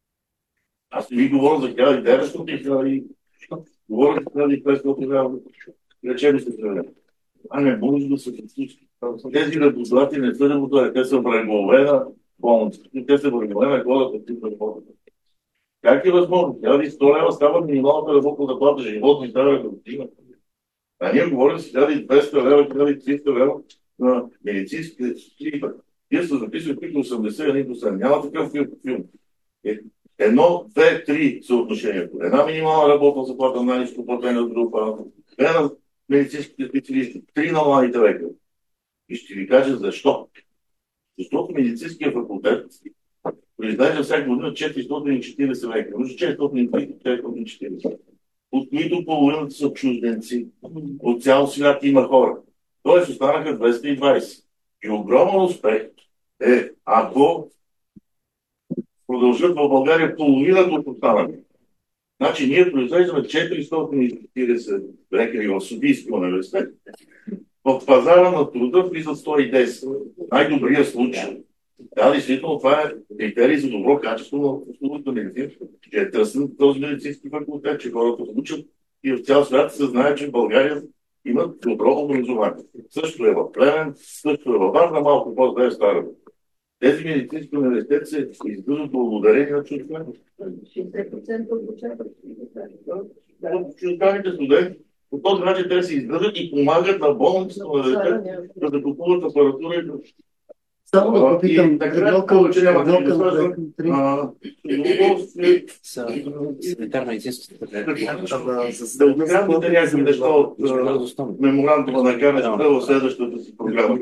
Аз не ви говоря за 1900, говоря за 1500 лечебни сестра. Не може да се случи. Тези работодатели не са работодатели, те са врагове на болницата. Те са врагове на хората, които работят. Как е възможно? 1100 лева става минималната работна заплата, животни трябва да отива. А ние говорим с 1200 лева, 1300 лева на медицинските слипа. Вие сте записали които 80, няма такъв филм. 1, 2, 3 съотношението. Една минимална работна заплата, най-ниско платена от група, 2 на медицинските специалисти, 3 на младите лекари. И ще ви кажа защо. Защото медицинския факултет произвежда всяка година 440 лекари. Между 430-440. От които половината са чужденци. От цял свят има хора. Тоест останаха 220. И огромен успех е, ако продължат в България половината от останалите. Значи ние произвеждаме 440 лекари в Софийския университет. В пазара на труда влизат 110. Най-добрият случай. Да, действително това е критерий за добро качество на услугата медицина. Че е търсен този медицински факултет, че хората учат и в цял свят се знае, че в България имат добро образование. Също е в Плевен, също е във Варна, малко по-зле е Стара. Тези медицински университети се издържат благодарение на чужденците. 60% от учебата. Чужденците студенти. По този начин те се издържат и помагат на болниците да купуват апаратура и Само да попитам, и така повече няма да ги свързвам санитарно-медицинската да откраднете някакви неща от меморандума на КНСБ в следващата си програма.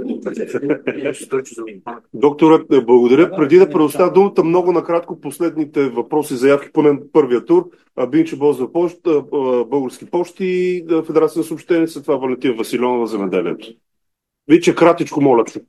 Докторът, благодаря. Преди да предоставя думата, много накратко последните въпроси, заявки, поне първия тур. Бинче Бозова поща, Български пощи и Федерация на съобщения, след това Валентина Василонова, Земеделието. Виче, кратичко, моля се.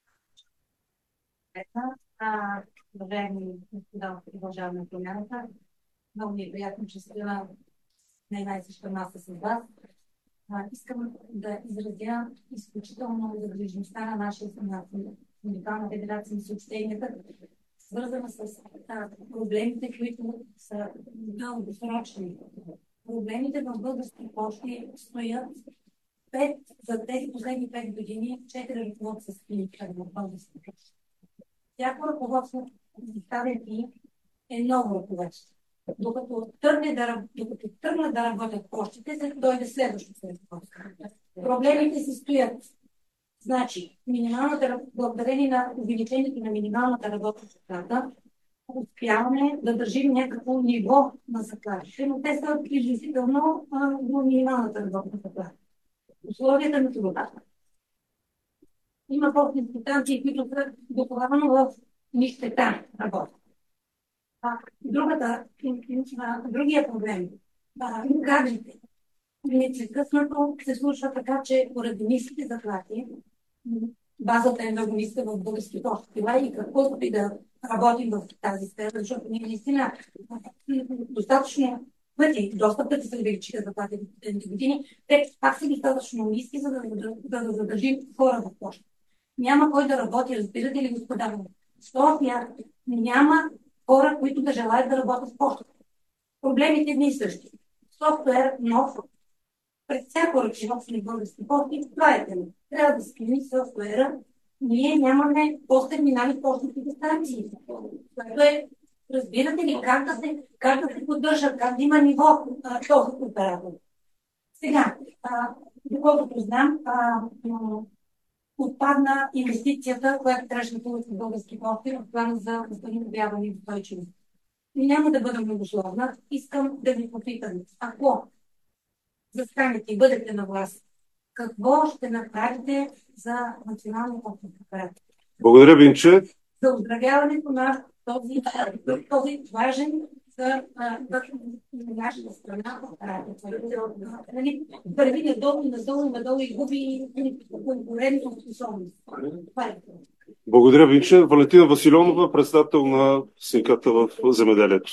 Уважаеми господа от Продължаваме промяната, много ми е приятно, че сте на една и съща маса с вас. Искам да изразя изключително загрижеността на нашия Синдикална федерация на съобщенията, свързана с проблемите, които са дългосрочни. Проблемите в Български пощи стоят за тези последни 5 години 4 ръководства с клиника в Български пощи. Всяко ръководство и е ново ръководство. Докато тръгнат да работят пощите, се дойде следващото ръководство. Проблемите се стоят. Значи, благодарение на увеличението на минималната работна заплата, успяваме да държим някакво ниво на заплатите, но те са приблизително до минималната работна заплата. Условията на труда. Има консултанти, които са буквално в нищета работят. Другия проблем. Кадрите. Непрекъснато се случва така, че поради ниските заплати, базата е много ниска в Български пощи и каквото и да работим в тази сфера, защото ние наистина достатъчно доста пъти се увеличиха заплати в последните години, те пак са достатъчно ниски, за да задържим хора в поща. Няма кой да работи, разбирате ли, господа? В София няма хора, които да желаят да работят в пощата. Проблемите едни и същи. Софтуер нов. Пред всяко ръководство на Български пощи, това е тема. Трябва да смени софтуера. Ние нямаме посттерминали в пощните станции. Което е, разбирате ли, как да се поддържа, как да има ниво този оператор. Сега, доколкото знам, отпадна инвестицията, която трябваше да получи в Български пощи в плана за възстановяване и устойчивост. Няма да бъда многословна. Искам да ви попитам, ако застанете и бъдете на власт, какво ще направите за националния пощен оператор? Благодаря, Винче. За оздравяването на този важен за нашата страна оператор. Върви надолу и губи конкурентна способност. Благодаря, Винче. Валентина Василонова, председател на синдиката в земеделието.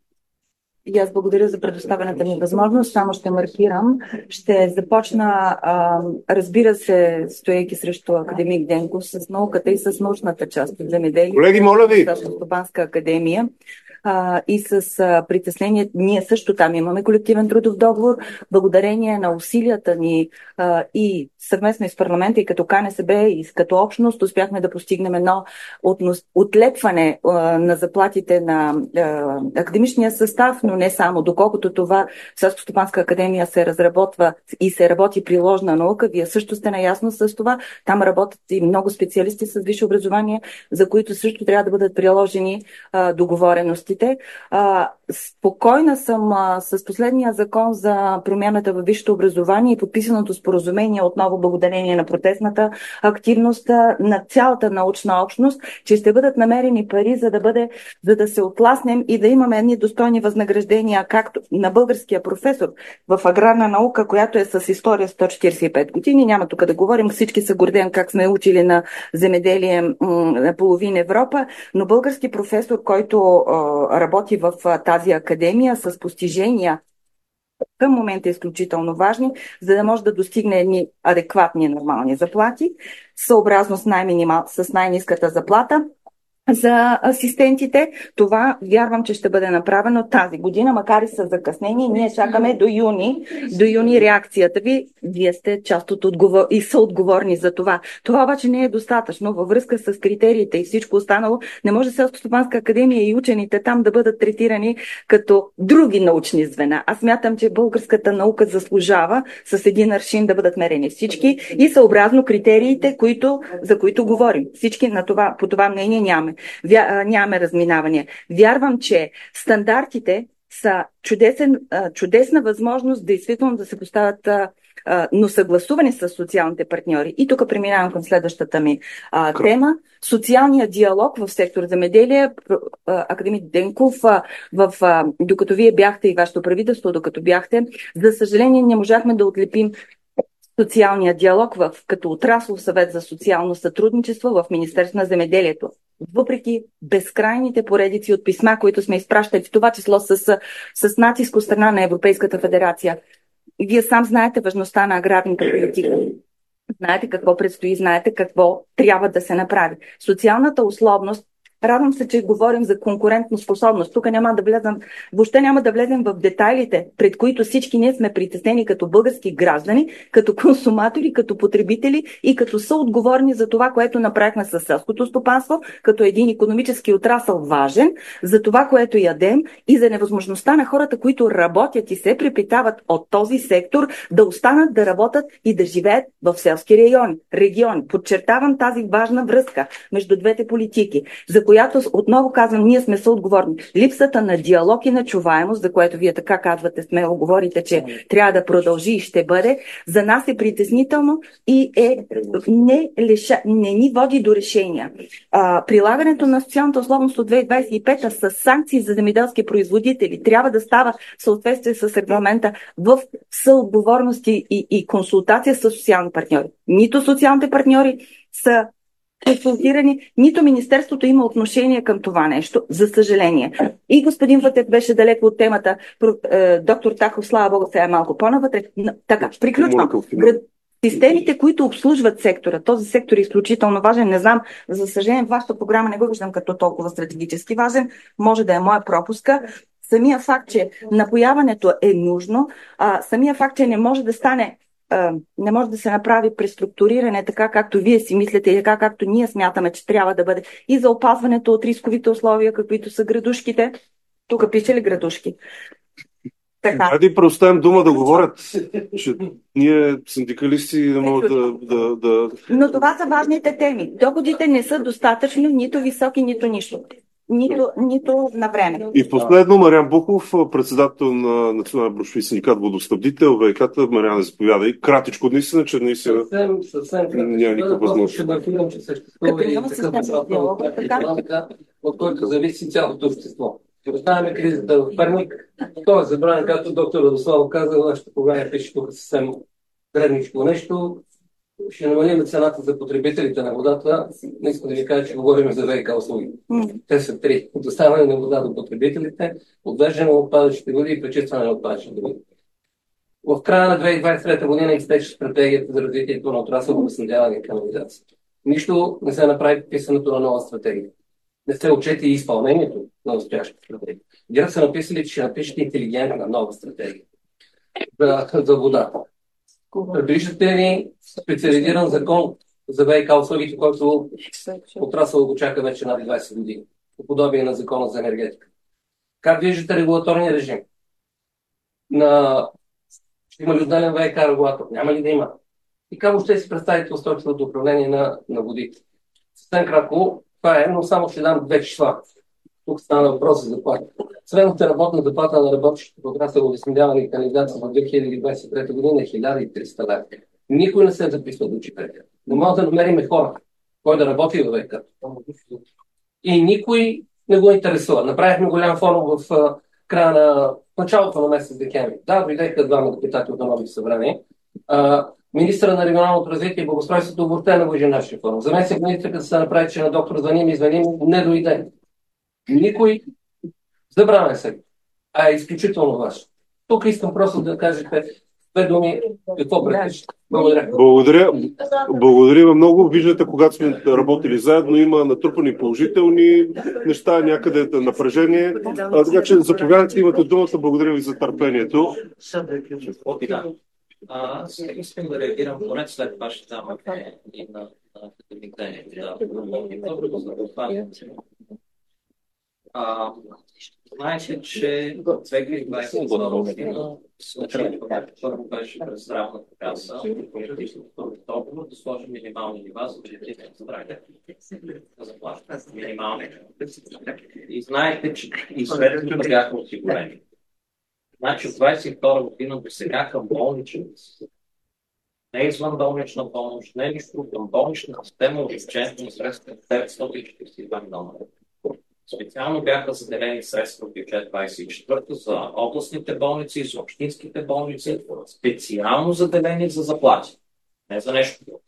И аз благодаря за предоставената ми възможност. Само ще маркирам. Ще започна, разбира се, стоейки срещу академик Денков, с науката и с научната част от земеделие. Колеги, моля ви! Стопанска академия. И с притеснение, ние също там имаме колективен трудов договор, благодарение на усилията ни и съвместно с парламента, и като КНСБ, и като общност, успяхме да постигнем едно отлепване на заплатите на академичния състав, но не само. Доколкото това Селскостопанска академия се разработва и се работи приложна наука, вие също сте наясно с това. Там работят и много специалисти с висше образование, за които също трябва да бъдат приложени договорености. Спокойна съм с последния закон за промяната във висшето образование и подписаното споразумение, отново благодарение на протестната активност на цялата научна общност, че ще бъдат намерени пари, за да се отласнем и да имаме едни достойни възнаграждения, както на българския професор в аграрна наука, която е с история 145 години. Няма тук да говорим, всички са горден как сме учили на земеделие на половин Европа, но български професор, който работи в тази академия с постижения към момента изключително важни, за да може да достигне едни адекватни нормални заплати, съобразно с най-ниската заплата. за асистентите. Това вярвам, че ще бъде направено тази година, макар и с закъснение. Ние чакаме до юни реакцията ви. Вие сте част от и са отговорни за това. Това обаче не е достатъчно във връзка с критериите и всичко останало. Не може Селскостопанска академия и учените там да бъдат третирани като други научни звена. Аз смятам, че българската наука заслужава с един аршин да бъдат мерени всички и съобразно критериите, за които говорим. Всички по това мнение нямаме разминавания. Вярвам, че стандартите са чудесна възможност действително да се поставят, но съгласувани с социалните партньори. И тук преминавам към следващата ми тема. Социалният диалог в сектор земеделие. Академик Денков, докато вие бяхте и вашето правителство, докато бяхте, за съжаление не можахме да отлепим социалния диалог като отраслов съвет за социално сътрудничество в Министерството на земеделието. Въпреки безкрайните поредици от писма, които сме изпращали, в това число с натиск от страна на Европейската федерация. Вие сам знаете важността на аграрната политика. Знаете какво предстои, знаете какво трябва да се направи. Социалната условност. Радвам се, че говорим за конкурентна способност. Тук въобще няма да влезем в детайлите, пред които всички ние сме притеснени като български граждани, като консуматори, като потребители и като съотговорни за това, което направихме със селското стопанство, като един икономически отрасъл важен, за това, което ядем и за невъзможността на хората, които работят и се препитават от този сектор, да останат да работят и да живеят в селски региони. Подчертавам тази важна връзка между двете политики, за която, отново казвам, ние сме съотговорни. Липсата на диалог и на чуваемост, за което вие така казвате, смело говорите, че трябва да продължи и ще бъде, за нас е притеснително и не ни води до решения. Прилагането на социалната условност от 2025 с санкции за земеделски производители трябва да става в съответствие с регламента в съотговорност и консултация с социални партньори. Нито социалните партньори са консултирани, нито Министерството има отношение към това нещо, за съжаление. И господин Вътев беше далеко от темата. Доктор Тахов, слава Богу, сега е малко по-навътре. Така, приключвам. Системите, които обслужват сектора, този сектор е изключително важен. Не знам, за съжаление, вашата програма не го виждам като толкова стратегически важен. Може да е моя пропуска. Самия факт, че напояването е нужно, самия факт, че не може да се направи преструктуриране така, както вие си мислите и така, както ние смятаме, че трябва да бъде. И за опазването от рисковите условия, каквито са градушките. Тук пише ли градушки? Така. Хайде преоставим дума да говорят, че ние синдикалисти не могат да... Но това са важните теми. Доходите не са достатъчно, нито високи, нито нищо. Нито на време. И последно, Мариан Бухов, председател на Национален браншови синдикат водоснабдител, ВК-та. Мариан, заповядай. Кратичко, наистина, че наистина няма никаква възможност. Ще маркирам, че съществува и такъв от който зависи цялото общество. Ще оставяме кризата в Перник. Това е забравен, както доктор Радослав каза, нашата програма пише тук съвсем древничко нещо. Ще намалим цената за потребителите на водата. Не искам да ви кажа, че говорим за ВиК услуги. Те са три. Доставяне на вода до потребителите, отвеждане на отпадъчните води и пречистване на отпадъчните води. В края на 2023 година изтече стратегията за развитието на отрасъл водоснабдяване и канализация. Нищо не се направи писането на нова стратегия. Не се отчете и изпълнението на настоящата стратегия. ГЕРБ са написали, че ще напишете интелигентна нова стратегия за водата. Предвиждате ли специализиран закон за ВиК услугите, който отрасъл го чака вече над 20 години, по подобие на закона за енергетика? Как виждате регулаторния режим? Ще има ли отделен ВиК регулатор? Няма ли да има? И как ще си представите устойчивото управление на водите? Съвсем кратко, това е, но само ще дам две числа. Тук стана въпрос за заплата. Средната работна заплата на работещите в отрасъл водоснабдяване и канализация в 2023 година е 1300 лева. Никой не се е записвал да учи ВиК. Не може да намерим хора, кой да работи в ВиК. И никой не го интересува. Направихме голям форум в края на началото на месец декември. Да, дойдеха двама депутати от Народното събрание. Министъра на регионалното развитие и благоустройството въобще не вържи нашия форум. Заместник министър, като се направи, че на доктор звъним, не дойде. Никой забравя се, а е изключително важно. Тук искам просто да кажете Две думи, какво предпочитате? Благодаря. Благодаря много. Виждате, когато сме работили заедно, има натрупани положителни неща, някъде напрежение. Така че заповядайте, имате думата. Благодаря ви за търпението. Аз искам да реагирам поне след това ще дам и на академик Денев. Знаете, че 2022 година първо беше през здравната каса, договор да сложим минимални нива за бюджетните здраве. Заплащане минимални. И знаете, че и средствата бяха осигурени. Значи от 22 година до сега към болничната, не извън болнична помощ, не нищо към болнична система, увеличението на средства 942 милиона. Специално бяха заделени средства в бюджет 24 за областните болници и за общинските болници, специално заделени за заплати, не за нещо друго.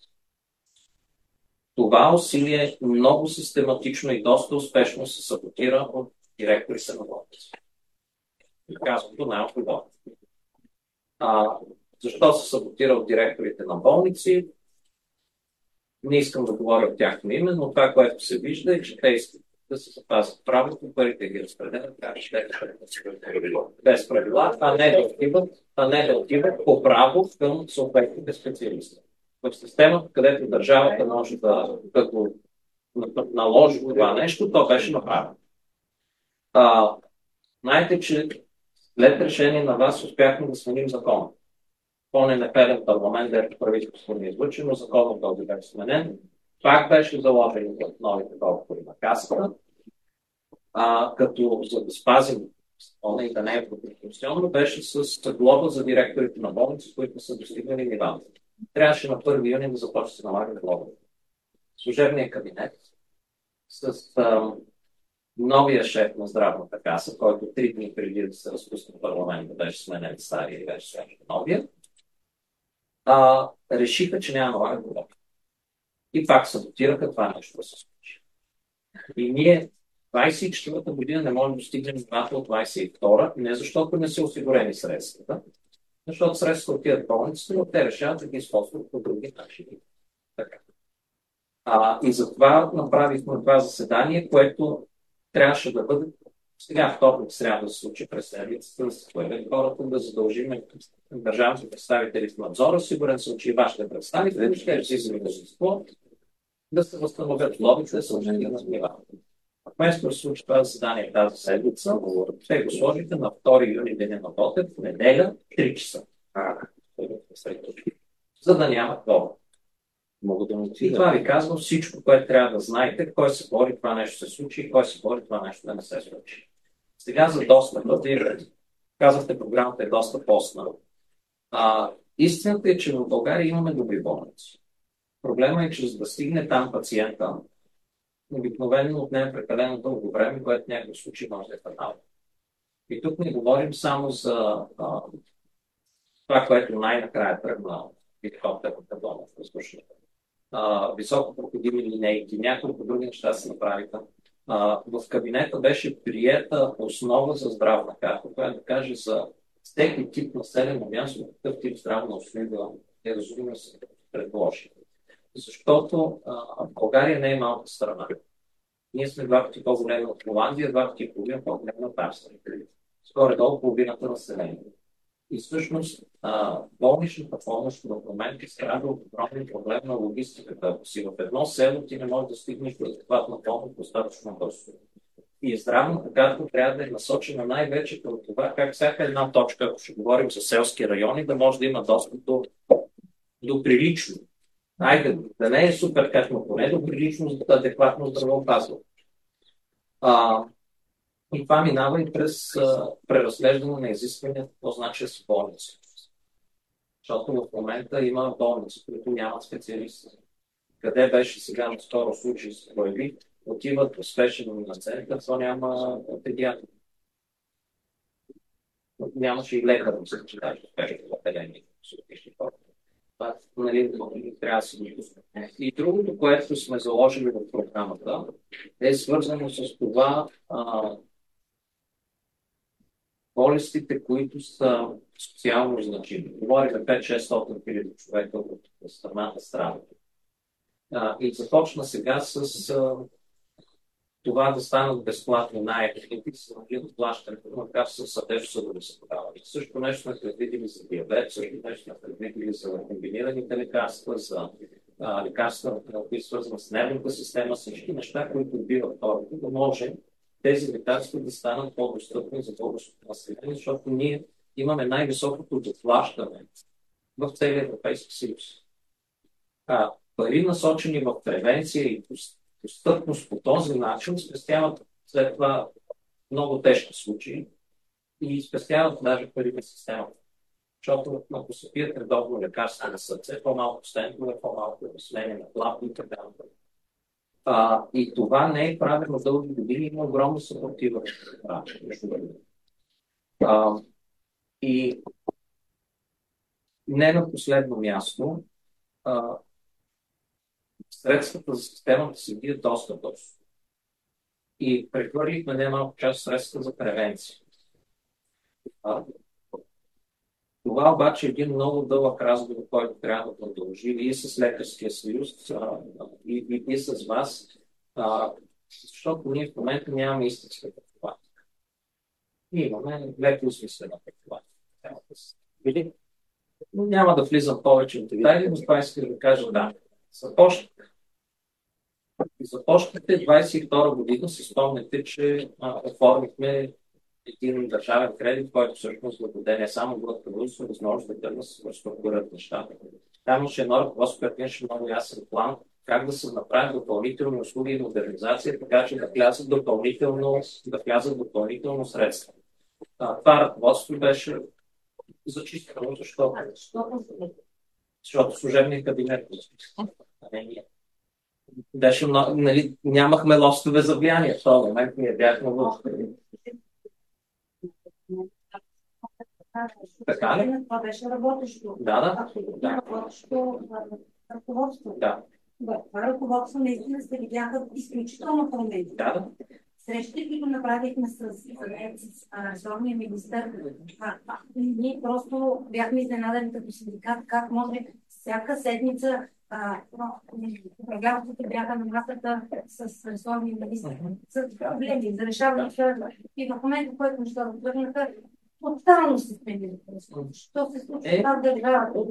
Това усилие много систематично и доста успешно се саботира от директорите на болници. Казвам най-отговорно. Защо се саботира от директорите на болници? Не искам да говоря от тяхно име, но това, което се вижда е, че те искат да се запазят правото, парите ги разпределят, без правила, а не да отиват по право към съответните специалисти. В системата, където държавата може да наложи това нещо, то беше направено. Знаете, че след решение на вас успяхме да сменим закона. По-ненапелен парламент, дето правителството не излъчи, но законът този беше сменен. Пак беше заложен в новите договори на касата, като за да спазим закона и да не е противоконституционно, беше с глоба за директорите на болници, които са достигнали нивата. Трябваше на 1 юни да започне да се налага глоба. Служебният кабинет с новия шеф на здравната каса, който 3 дни преди да се разпусне парламента беше сменен стария и беше сменен новия, решиха, че няма налага глоба. И пак саботираха това нещо да се случи. И ние 24-та година не можем да достигнем нивата от 22-та, не защото не са осигурени средствата, защото средствата отиват в болниците, но те решават да ги използват по други начини. Така. И затова направихме това заседание, което трябваше да бъде сега вторник сряда да се случи през седмицата, да се появят хората, да задължим държавните представители в надзора, сигурен съм, че и вашите представители ще излизат мнозинство, да се възстановят лобите, да се ожени на нива. Вместо да се случи това заседание тази седмица, те го сложите на 2 юни деня на Ботев, в неделя, 3 часа. За да няма това. И това ви казвам всичко, което трябва да знаете, кой се бори това нещо се случи и кой се бори това нещо да не се случи. Сега за достъпа, казахте, програмата е доста постна. Истината е, че в България имаме добри болници. Проблема е, че за да стигне там пациента, обикновено отнема прекалено дълго време, което в някакъв случай може да е фатално. И тук не говорим само за това, което най-накрая тръгна хеликоптерната болница, въздушната. Високо проходими линейки, няколко други неща се направиха. В кабинета беше приета основа за здравна карта, която да каже за всеки тип населено място, какъв тип здравна услуга е разумно да се предложи. Защото България не е малка страна. Ние сме 2 пъти по-големи от Холандия, 2 пъти по-големи от Австрия. Скоро-долу половината население. И всъщност болничната помощ в момента страда от огромен проблем на логистиката. Ако си в едно село, ти не можеш да стигнеш до адекватна помощ достатъчно бързо. И здравната карта трябва да е насочена най-вече към това, как всяка една точка, ако ще говорим за селски райони, да може да има достъп до прилично. Айде, да не е супер как, но поне до прилично, адекватно здравеопазване. И това минава и през преразглеждане на изискванията, какво значи с болници. Защото в момента има болници, които нямат специалисти. Къде беше сега на скоро случай се прояви, отиват в спешен на център, то няма педиатър. Нямаше и лекар, мисля, че даже спешно отделение. Това трябва да се допусне. И другото, което сме заложили в програмата, е свързано с това болестите, които са социално значими. Говорим за 5-600 хиляди човека от страната. И започна сега с това да станат безплатни най-ефективни, се намалят плащането на лекарства с сърдечно-съдови заболявания. Също нещо сме предвидили за диабет, също нещо сме предвидили за комбинираните лекарства, за лекарства, които свързват с нервната система, всички неща, които убиват хората, да може тези лекарства да станат по-достъпни за българското население, защото ние имаме най-високото доплащане в целия Европейски съюз. Пари, насочени в превенция и достъпност по този начин, спестяват след това много тежки случаи и спестяват даже пари в системата. Защото ако се пият редовно лекарства на сърце, по-малко стентове, по-малко смене на клапи и така нататък. И това не е правилно дълги години, има огромна съпротива. И не на последно място, средствата за системата се бият доста бързо. И прехвърлихме немалко част средства за превенция. Това обаче е един много дълъг разговор, който трябва да продължи и с Лекарския съюз, и с вас, защото ние в момента нямаме истинска профилактика. Ние имаме леко осмислена профилактика. Но няма да влизам повече в детайли, но това искам да кажа да. Започнахте 22 година, си спомняте, че оформихме един държавен кредит, който всъщност благодарение само благотворително възможност да тръгне с структурата нещата. Там имаше едно ръководство, което имаше много ясен план как да се направят допълнителни услуги и модернизация, така че да влязат допълнително средства. Това ръководство беше зачистено, защото служебният кабинет беше много, нали, нямахме лостове за влияние. В този момент ние бяхме в... Така ли? Това беше работещо. Да. Работещо ръководство. Да. Това ръководство наистина се видяха изключително промени. Да. Срещите, които направихме с ресорния министър, ние просто бяхме изненадани като синдикат, как може всяка седмица управляващите бяха на масата с ресорния министър, с проблеми за решаване. И в момента, в който нещата тръгнаха, тотално се сменили. Що се случва в държавата?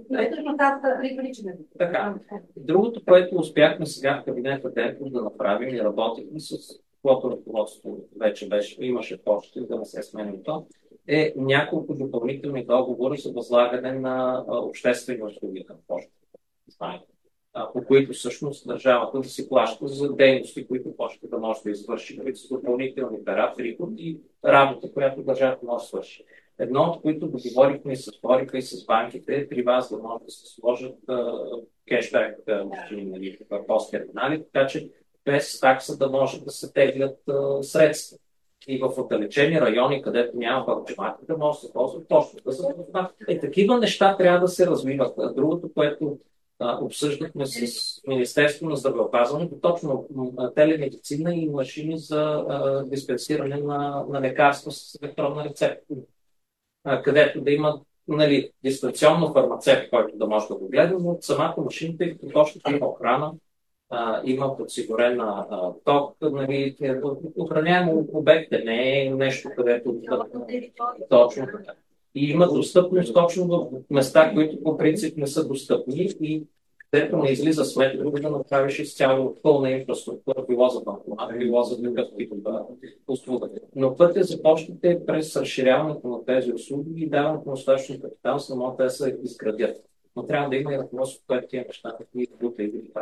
Така. Другото, което успяхме сега в кабинета Денков да направим и работихме с каквото ръководство вече имаше почти, да не се сменим то, е няколко допълнителни договори за възлагане на обществени услуги към почта. По които всъщност държавата да си плаща за дейности, които почта да може да извърши, които са допълнителни пера, приход и работа, която държавата може да свърши. Едно от които договорихме и с Форика и с банките, при вас да може да се сложат кешбек машини, пост-терминали, така че без такса да може да се теглят средства. И в отдалечени райони, където няма банкомати, да може да се ползват точно. Такива неща трябва да се развиват. Другото, което обсъждахме с Министерството на здравеопазването, точно телемедицина и машини за диспенсиране на лекарства с електронна рецепта. Където да има дистанционно фармацевт, който да може да го гледа, но самата машина, тъй като точно има охрана, има подсигурена ток, охраняемо обект не е нещо, където точно така. И има достъпност точно в места, които по принцип не са достъпни и където не излиза сметка да направиш изцяло пълна инфраструктура, било за банкомат, било за друга услуга. Но пътя започнете през разширяването на тези услуги и даването на достатъчно капитал, за да могат да се изградят. Но трябва да има и ръководство, което тия неща и друга и друга.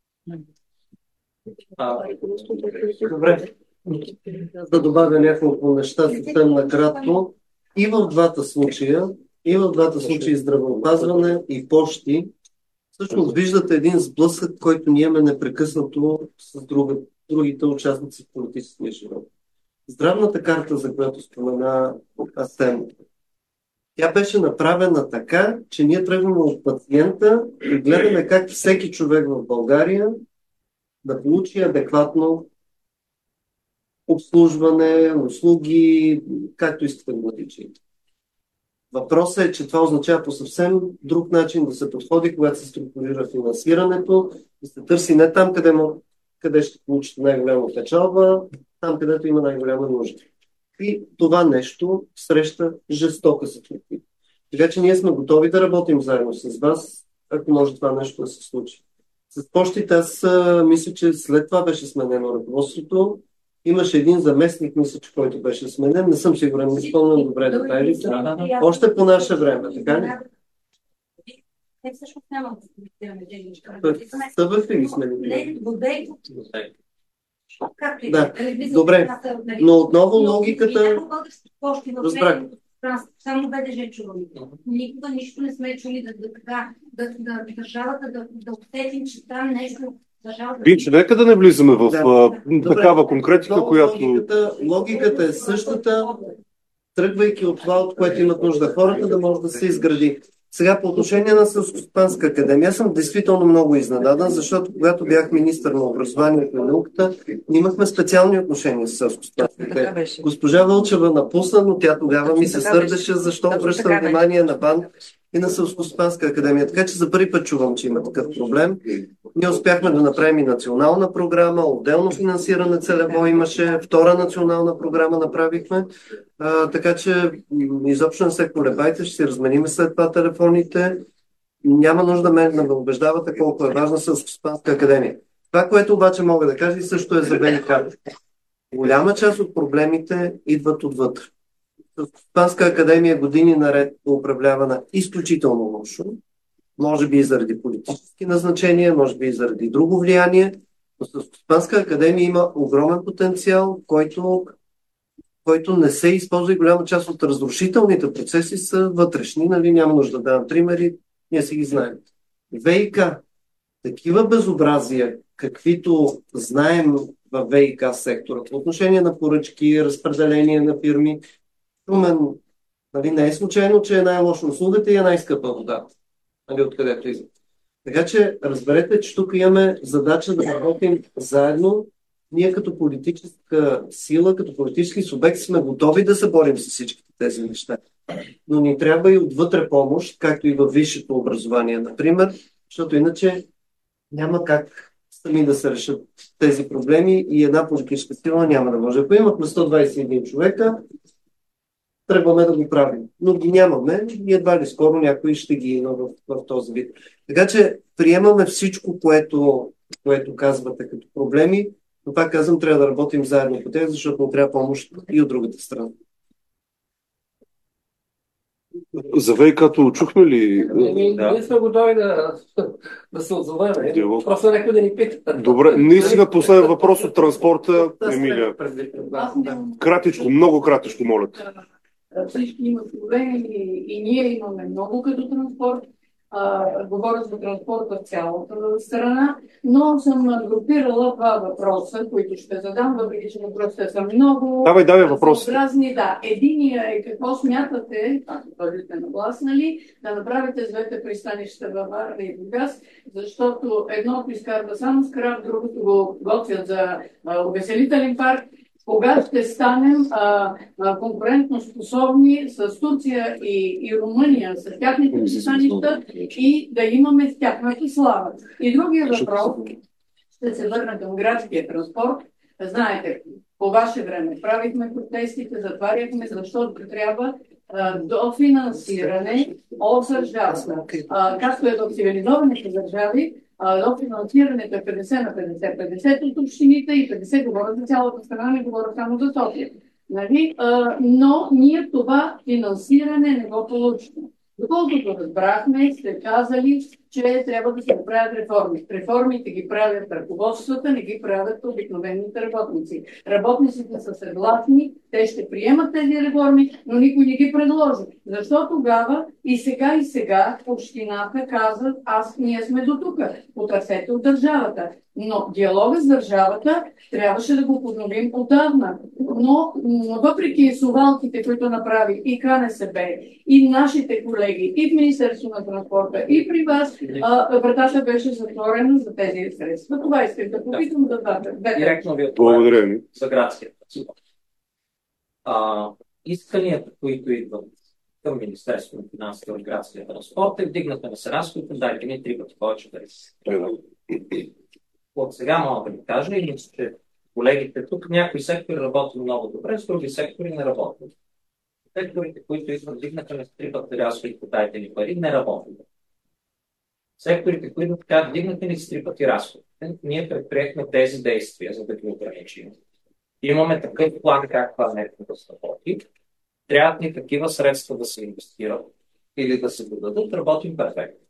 Добре. Да добавя няколко неща съвсем накратко. И в двата случая здравеопазване и почти, всъщност виждате един сблъсък, който ние имаме непрекъснато с другите участници в политическия живот. Здравната карта, за която спомена Асен, тя беше направена така, че ние тръгваме от пациента и гледаме как всеки човек в България да получи адекватно обслужване, услуги, както искате да го наричате. Въпросът е, че това означава по съвсем друг начин да се подходи, когато се структурира финансирането, да се търси не там, къде ще получите най-голяма печалба, там, където има най-голяма нужда. И това нещо среща жестока съпротива. Така че ние сме готови да работим заедно с вас, ако може това нещо да се случи. С пощите аз мисля, че след това беше сменено ръководството. Имаше един заместник, мисля, че който беше сменен. Не съм сигурен, не спомням добре детайлите. Още по наше време, така ли? Те всъщност няма да се женичка. Съвърхте ги сменили. Не, водей. Да, добре. Но отново логиката... Разбрах. Само БДЖ чуваме. Никога нищо не сме чули да държавата да усетим, че там нещо държавата... Пинчо, нека да не влизаме в такава конкретика, която... Логиката е същата, тръгвайки от това, от което имат нужда хората, да може да се изгради. Сега по отношение на Селскостопанска академия, аз съм действително много изненадан, защото когато бях министър на образованието и науката, имахме специални отношения с Селскостопанска академия. Госпожа Вълчева напусна, но тя тогава ми се сърдеше, защо обръщам внимание на БАН и на Селскостопанска академия. Така че за първи път чувам, че има такъв проблем. Ние успяхме да направим и национална програма, отделно финансиране целево имаше, втора национална програма направихме. Така че изобщо не се колебайте, ще си размениме след това телефоните. Няма нужда мен да ме убеждавате колко е важна Селскостопанска академия. Това, което обаче мога да кажа и също е за БНК. Голяма част от проблемите идват отвътре. Селскостопанска академия години наред е управлявана изключително лошо. Може би и заради политически назначения, може би и заради друго влияние. Но Селскостопанска академия има огромен потенциал, който не се използва и голяма част от разрушителните процеси са вътрешни. Нали? Няма нужда да давам примери, ние си ги знаем. ВИК, такива безобразия, каквито знаем в ВИК сектора, по отношение на поръчки, разпределение на фирми, Шумен, нали, не е случайно, че е най-лошо услугата и е най-скъпа вода, нали, откъдето идва. Така че разберете, че тук имаме задача да работим заедно. Ние като политическа сила, като политически субект сме готови да се борим с всичките тези неща. Но ни трябва и отвътре помощ, както и във висшето образование, например, защото иначе няма как сами да се решат тези проблеми и една политическа сила няма да може. Ако имахме 121 човека, тръгваме да го правим. Но ги нямаме и едва ли скоро някой ще ги има в този вид. Така че приемаме всичко, което казвате като проблеми, но пак казвам, трябва да работим заедно по тях, защото не трябва помощ и от другата страна. За ВИК-то чухме ли? Ние сме готови да се отзовем. Просто някой да ни пита. Добре, наистина последен въпрос от транспорта. Емилия. Кратичко, много кратичко, моля. Всички имат проблеми и ние имаме много като транспорт. Говоря за транспорта в цялата страна, но съм групирала два въпроса, които ще задам, въпреки че въпросите са много разнообразни. Да, единия е какво смятате, ако бъдете нагласнали, да направите с двете пристанища във Варна и Бургас, защото едното изкарва само скрап, другото го готвят за увеселителен парк. Кога ще станем конкурентно способни с Турция и Румъния, с тяхните пристанища и да имаме тяхната слава. И другия въпрос, ще се върна към градския транспорт. Знаете, по ваше време правихме протестите, затваряхме, защото трябва дофинансиране от държавата. Както е в цивилизованите държави, дофинансирането е 50 на 50. 50 от общините и 50 говорят за цялата страна, не говорят само за София. Нали? Но ние това финансиране не го получихме. Доколкото разбрахме, сте казали, че трябва да се направят реформи. Реформите ги правят ръководствата, не ги правят обикновените работници. Работниците са съгласни, те ще приемат тези реформи, но никой не ги предложи. Защо тогава И сега общината казват, ние сме до тук, потърсете от държавата. Но диалога с държавата трябваше да го подновим отдавна. Но въпреки сувалките, които направи и КНСБ, и нашите колеги, и в Министерството на транспорта, и при вас, вратата беше затворена за тези средства. Това искам да попитам да дадете. Директно ви отговарям за градския транспорт. Исканията, които идват към Министерството на финансите от градския транспорт, вдигнахме на се разходите, дайте ни 3 пъти повече пари. От сега мога да ви кажа, и мисля, че колегите тук, някои сектори работят много добре, с други сектори не работят. Секторите, които идват, вдигнаха на 3 пъти разходите, дайте ни пари, не работят. Секторите, които така вдигнаха ни с 3 пъти разходите, ние предприехме тези действия, за да ги ограничим. Имаме такъв план, как това нещо да се работи. Трябват ни такива средства да се инвестират или да се додадат, работим перфектно.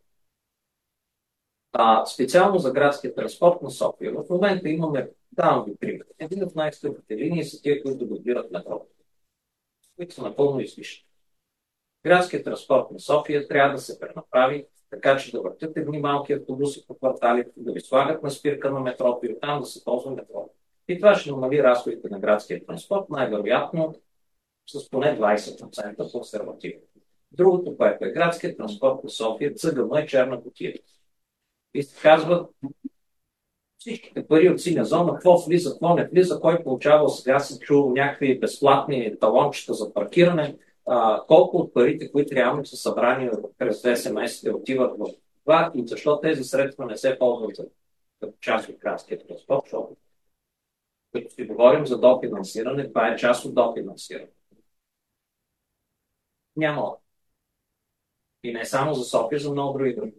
Специално за градския транспорт на София. В момента имаме, давам ви пример, един от най-скъпите линии са тия, които добират метро, които са напълно излишни. Градският транспорт на София трябва да се пренаправи така, че да въртят едни малки автобуси по кварталите, да ви слагат на спирка на метрото и оттам да се ползва метро. И това ще намали разходите на градския транспорт, най-вероятно с поне 20% консервативно. Другото, което е градският транспорт на София, ЦГМ е черна кутия. И се казват всичките пари от синя зона, какво влиза, какво не влиза, кой получавал, сега се чул някакви безплатни талончета за паркиране, колко от парите, които реално са събрани през 2 месеца, отиват в това и защо тези средства не се ползват като част от градския транспорт, защото като си говорим за дофинансиране, това е част от дофинансиране. Няма. И не само за София, за много други други.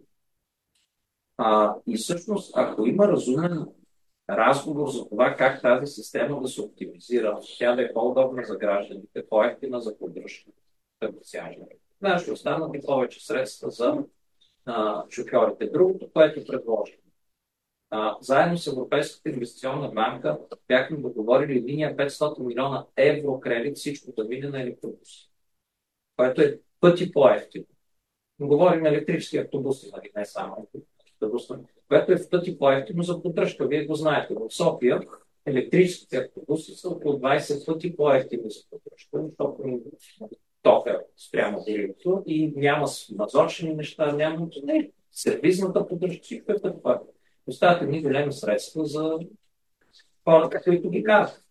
И всъщност, ако има разумен разговор за това как тази система да се оптимизира, тя да е по-удобна за гражданите, по-ефтина за поддръжка, да ще останат и повече средства за шофьорите. Другото, което предложим. Заедно с Европейската инвестиционна банка бяхме договорили линия 500 милиона евро кредит, всичко да мине на електробуси, което е пъти по-ефтино. Говорим електрически автобуси, нали, не само автобуси, което е в пъти по-ефтино за поддръжка. Вие го знаете. В София електрическите автобуси са около 20 пъти по-ефтини за поддръжка, защото тока спрямо горивото и няма надзорчени неща, няма сервизната поддръжка, всичко е това. Остават едни големи средства за хората, които ги казват.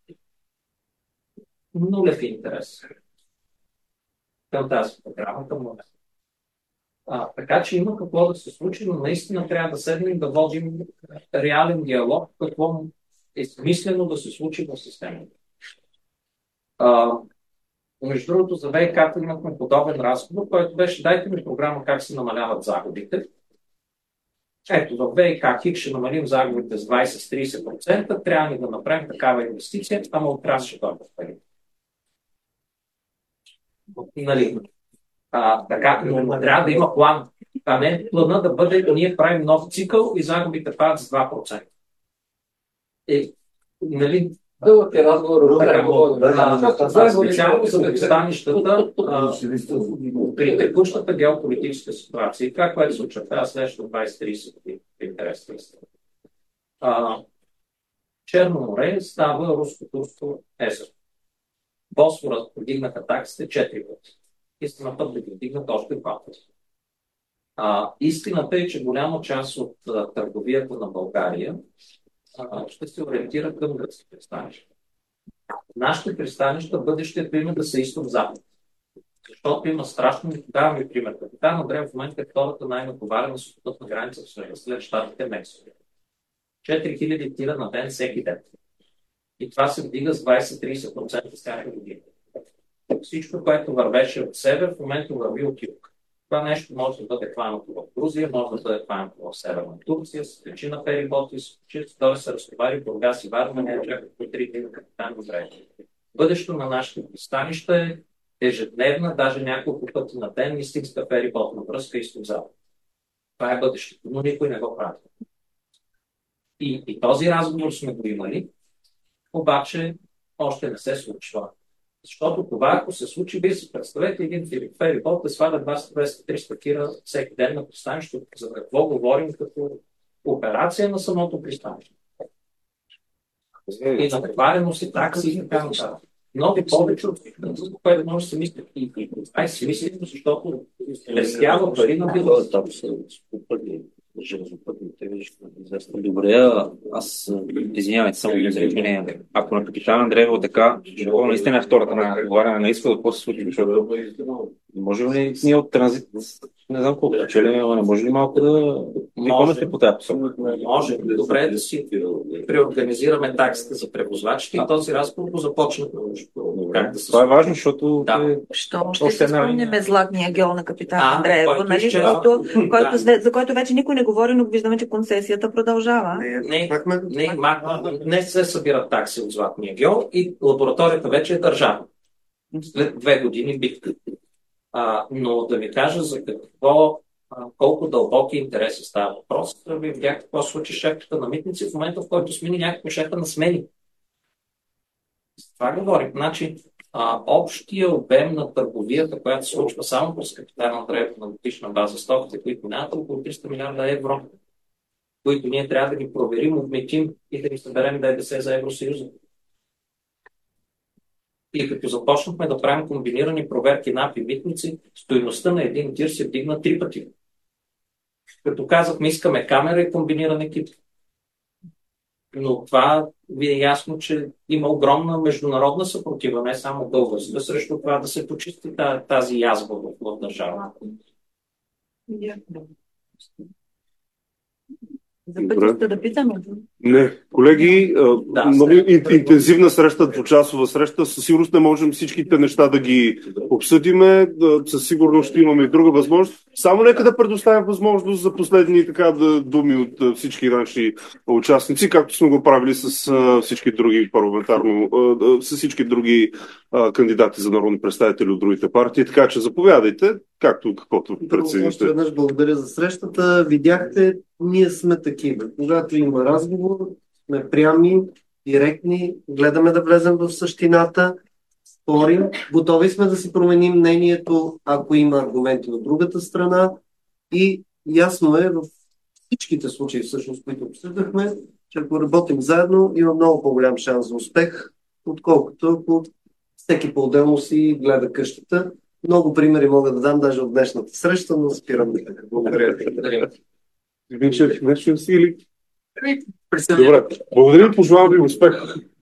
Нулев интерес към тази програма, към момента. Така че има какво да се случи, но наистина трябва да седнем да водим реален диалог, какво е смислено да се случи в системата. Между другото, за ВИК-та имахме подобен разговор, който беше: дайте ми програма как се намаляват загубите. Ето, в ВИК ХИК ще намалим загубите с 20-30%, трябва да направим такава инвестиция, ама отрас ще дойде в пари. Нали? Така, но трябва да има план. А не плана да бъде, ние правим нов цикъл и загубите падат с 2%. Нали? Дълъг е разговор. Специално за пристанищата, при текущата геополитическа ситуация и това, което се очертава следващото 20-30 години. Интересно. Черно море става руско-турско езеро. Босфора подигнаха таксите 4 пъти. Истина път да ги вдигнат още 2 пъти. Истината е, че голяма част от търговията на България ще се ориентира към гръцки пристанища. Нашите пристанища бъдещето има да са изток-запад. Защото има страшно, давам ви пример. Капитан Андреев в момента е втората най-натоварена сухопътна граница в света след щатите Мексико. 4000 тира на ден всеки ден. И това се вдига с 20-30% всяка година. Всичко, което вървеше от север, в момента върви от юг. Това нещо може да бъде хванато в Грузия, може да бъде хванато в Северна Турция, с причина фериботи, да се разтовари в Бургас и Варна, не чакат по 3 дни на капитан Андреев. Бъдещето на нашите пристанища е ежедневна, даже няколко пъти на ден, истинска фериботна връзка изток-запад. Това е бъдещето, но никой не го прави. И този разговор сме го имали, обаче още не се случва. Защото това, ако се случи, вие си представете един ферибот да сваля 200-300 кира всеки ден на пристанището. За какво говорим като операция на самото пристанище? И натовареност и такси и така нататък. Много повече от което може да се мисли. И това е смислено, защото спестява пари на билата. Добре, аз извинявайте само за изречение. Ако на капитан Андреево така, това наистина е втората на отговаряне на изхода, какво се случи, защото можем ли ние от транзит, не знам колко печелим, но не може ли малко да помните по тази посока? Може. Добре да си преорганизираме таксите за превозвачите и този разговор го започна. Това е важно, защото... Що ще се спомняме златния геол на капитан Андреево, за който вече никой не говори, но виждаме, че концесията продължава. Не се събират такси от златния геол и лабораторията вече е държавна. След 2 години битка. Но да ви кажа за колко дълбоки интереси става въпрос, ви видяхте какво случи шефката на митници в момента, в който смени някакво шефа на смени. За това говорим. Значи, общия обем на търговията, която се случва само през капитана Андреево на годишна база стоките, които минават около 300 милиарда евро, които ние трябва да ги проверим, обметим и да ги съберем ДДС за Евросъюза. И като започнахме да правим комбинирани проверки на АПИ митници, стойността на един тир се вдигна 3 пъти. Като казахме, искаме камера и комбиниран екип. Но това ви е ясно, че има огромна международна съпротива, не само българска, срещу това да се почисти тази язва в държавата. За пътища да питаме. Не, колеги, много интензивна среща, двучасова среща. Със сигурност не можем всичките неща да ги обсъдиме. Със сигурност ще имаме и друга възможност. Само нека да предоставим възможност за последни думи от всички наши участници, както сме го правили с всички други с всички други кандидати за народни представители от другите партии. Така че заповядайте, каквото прецените. Още веднъж благодаря за срещата. Видяхте, ние сме такива. Когато има разговор, сме прями, директни, гледаме да влезем в същината, спорим, готови сме да си променим мнението, ако има аргументи от другата страна и ясно е в всичките случаи, всъщност, които обсъждахме, че ако работим заедно, има много по-голям шанс за успех, отколкото ако всеки по-отделно си гледа къщата. Много примери мога да дам даже от днешната среща, но спирам да кажа. Благодаря. Добре. Благодаря ви, пожелавам ви успех.